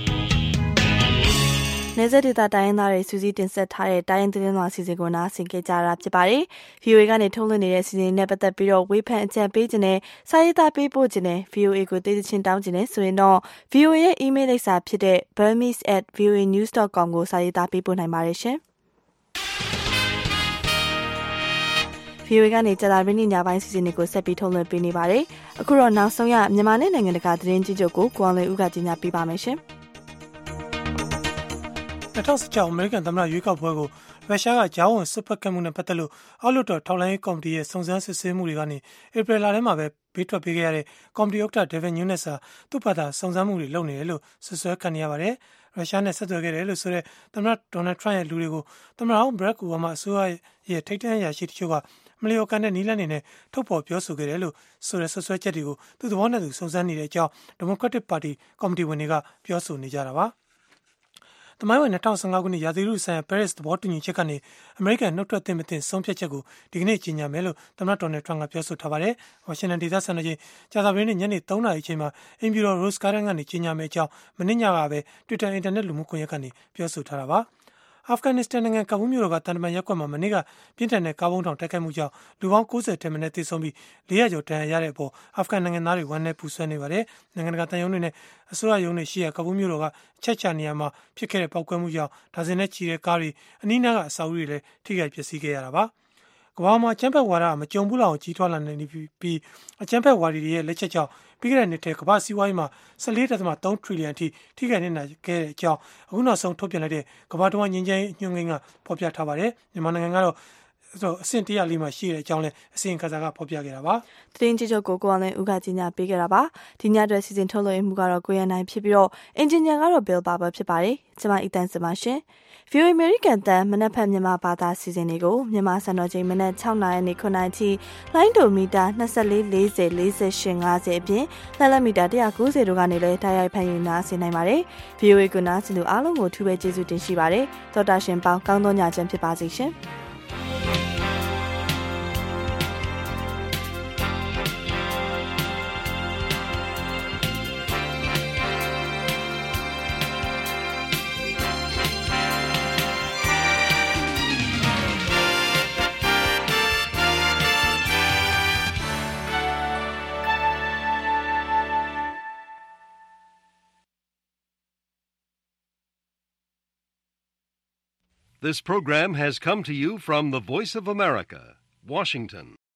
နေဆက်ဒေတာတိုင်းသားတွေစူးစီးတင်ဆက်ထားတဲ့တိုင်းသတင်းလွှာစီစဉ်ကိုနားဆင်ကြကြတာဖြစ်ပါတယ်။ VOA ကနေထုတ်လွှင့်နေတဲ့စီစဉ်နဲ့ပတ်သက်ပြီးတော့ဝေဖန်အကြံပေးခြင်းနဲ့စာရေးသားပေးပို့ခြင်းနဲ့ VOA ကိုသိချင်းတောင်းခြင်းနဲ့ဆိုရင်တော့ VOA ရဲ့ email လိပ်စာဖြစ်တဲ့ burmese@voanews.com ကိုစာရေးသားပေးပို့နိုင်ပါတယ်ရှင်။ VOA ကနေကြာတာရင်းညပိုင်းစီစဉ်တွေကိုဆက်ပြီးထုတ်လွှင့်ပေးနေပါတယ်။အခုတော့နောက်ဆုံးရမြန်မာနဲ့နိုင်ငံတကာသတင်းကြီးချုပ်ကိုကိုအောင်လွင်ဦးကကြီးညာပေးပါမယ်ရှင်။ 2016အမေရိကန်သမ္မတရွေးကောက်ပွဲကိုရုရှားကကြားဝင်စွက်ဖက်ခဲ့မှုနဲ့ပတ်သက်လို့အောက်လွှတ်တော်ထောက်လှမ်းရေးကော်မတီရဲ့စုံစမ်းစစ်ဆေးမှုတွေကနေဧပြီလထဲမှာပဲဘေးထွက်ပေးခဲ့ရတဲ့ကော်မတီဥက္ကဋ္ဌဒေးဗစ်နျူးနက်စ်သူ့ဘာသာစုံစမ်းမှုတွေလုပ်နေတယ်လို့ဆွဆွဲခံနေရပါတယ်။ရုရှားနဲ့ဆက်သွယ်ခဲ့တယ်လို့ဆိုတဲ့သမ္မတဒေါ်နယ်ထရန့်ရဲ့လူတွေကိုသမ္မတဟောင်းဘရက်အိုဘားမားအစိုးရရဲ့ထိပ်တန်းအရာရှိတချို့ကမလျော်ကန်တဲ့နီးလန်းနေနဲ့ထုတ်ဖော်ပြောဆိုခဲ့တယ်လို့ဆိုတဲ့ဆွဆွဲချက်တွေကိုသူ့သဘောနဲ့သူစုံစမ်းနေတဲ့အကြောင်းဒီမိုကရက်တစ်ပါတီကော်မတီဝင်တွေကပြောဆိုနေကြတာပါ။သမိုင်းဝင်2015ခုနှစ်ရာသီဥတုဆိုင်ရာပဲရစ်သဘောတူညီချက်ကနေအမေရိကန်နှုတ်ထွက်သင့်မသင့်ဆုံးဖြတ်ချက်ကိုဒီကနေ့ကြေညာမယ်လို့သမ္မတဒေါ်နယ်ထရန့်ကပြောဆိုထားပါတယ်။ဝါရှင်တန်ဒေသစံတော်ချိန်ကြာသပတေးနေ့ညနေ3နာရီချိန်မှာအိမ်ဖြူတော် Rose Garden ကနေကြေညာမယ်အကြောင်းမနေ့ညကပဲ Twitter အင်တာနက်လူမှုကွန်ရက်ကနေပြောဆိုထားတာပါ။အာဖဂန်နစ္စတန်နိုင်ငံကာဘူးမြို့တော်ကတန်တမန်ရပ်ကွက်မှာမနေ့ကပြင်းထန်တဲ့ကားဘုံထောင်တိုက်ခိုက်မှုကြောင့်လူပေါင်း90ထက်မနည်းသေဆုံးပြီး400ကျော်ဒဏ်ရာရတဲ့အပေါ်အာဖဂန်နိုင်ငံသားတွေဝမ်းနည်းပူဆွဲနေပါတယ်။နိုင်ငံတကာတန်ယုံတွေနဲ့အစိုးရယုံတွေရှိရာကာဘူးမြို့တော်ကအချက်ချနေရာမှာဖြစ်ခဲ့တဲ့ပောက်ကွဲမှုကြောင့်ဒါဇင်နဲ့ချီတဲ့ကားတွေအနီးနားကအဆောက်အဦတွေလည်းထိခိုက်ပျက်စီးခဲ့ရတာပါ။ကမ္ဘာမှာအကြမ်းဖက်ဝါဒမကြုံဘူးလောက်ကြီးထွားလာနေပြီးအကြမ်းဖက်ဝါဒီတွေရဲ့လက်ချက်ကြောင့်ပြီးခဲ့တဲ့နှစ်ထဲကမ္ဘာစီးပွားရေးမှာ 14.3 ထရီလီယံထိထိခိုက်နေတာခဲ့တဲ့အကြောင်းအခုနောက်ဆုံးထုတ်ပြန်လိုက်တဲ့ကမ္ဘာတဝန်းငြိမ်းချမ်းရေးညွှန်ကိန်းကဖော်ပြထားပါတယ်။မြန်မာနိုင်ငံကတော့ဆိုအဆင့်100လေးမှာရှိတဲ့အကြောင်းလဲအစီရင်ခံစာကဖော်ပြခဲ့တာပါ။သတင်းကြည့်ချုပ်ကိုအောင်လင်းဦးကကြီးညာပေးခဲ့တာပါ။ဒီညအတွက်စီစဉ်ထုတ်လွှင့်မှုကတော့ကိုရန်နိုင်ဖြစ်ပြီးတော့အင်ဂျင်နီယာကတော့ Bill Barber ဖြစ်ပါတယ်။ကျွန်မအီတန်စပါရှင်။ VOA American တန်မနက်ဖြန်မြန်မာဘာသာစီစဉ်တွေကိုမြန်မာစံတော်ချိန်မနက်6:00နာရီနဲ့9:00နာရီထိလိုင်းဒိုမီတာ24 40 48 50အပြင်လက်လက်မီတာ190တို့ကနေလည်းတိုက်ရိုက်ဖန်ယူနာဆင်နိုင်ပါတယ်။ VOA ကနားဆင်သူအားလုံးကိုထူးပဲကျေးဇူးတင်ရှိပါတယ်။သောတာရှင်ပေါင်းကောင်းသောညချမ်းဖြစ်ပါစေရှင်။ This program has come to you from the Voice of America, Washington.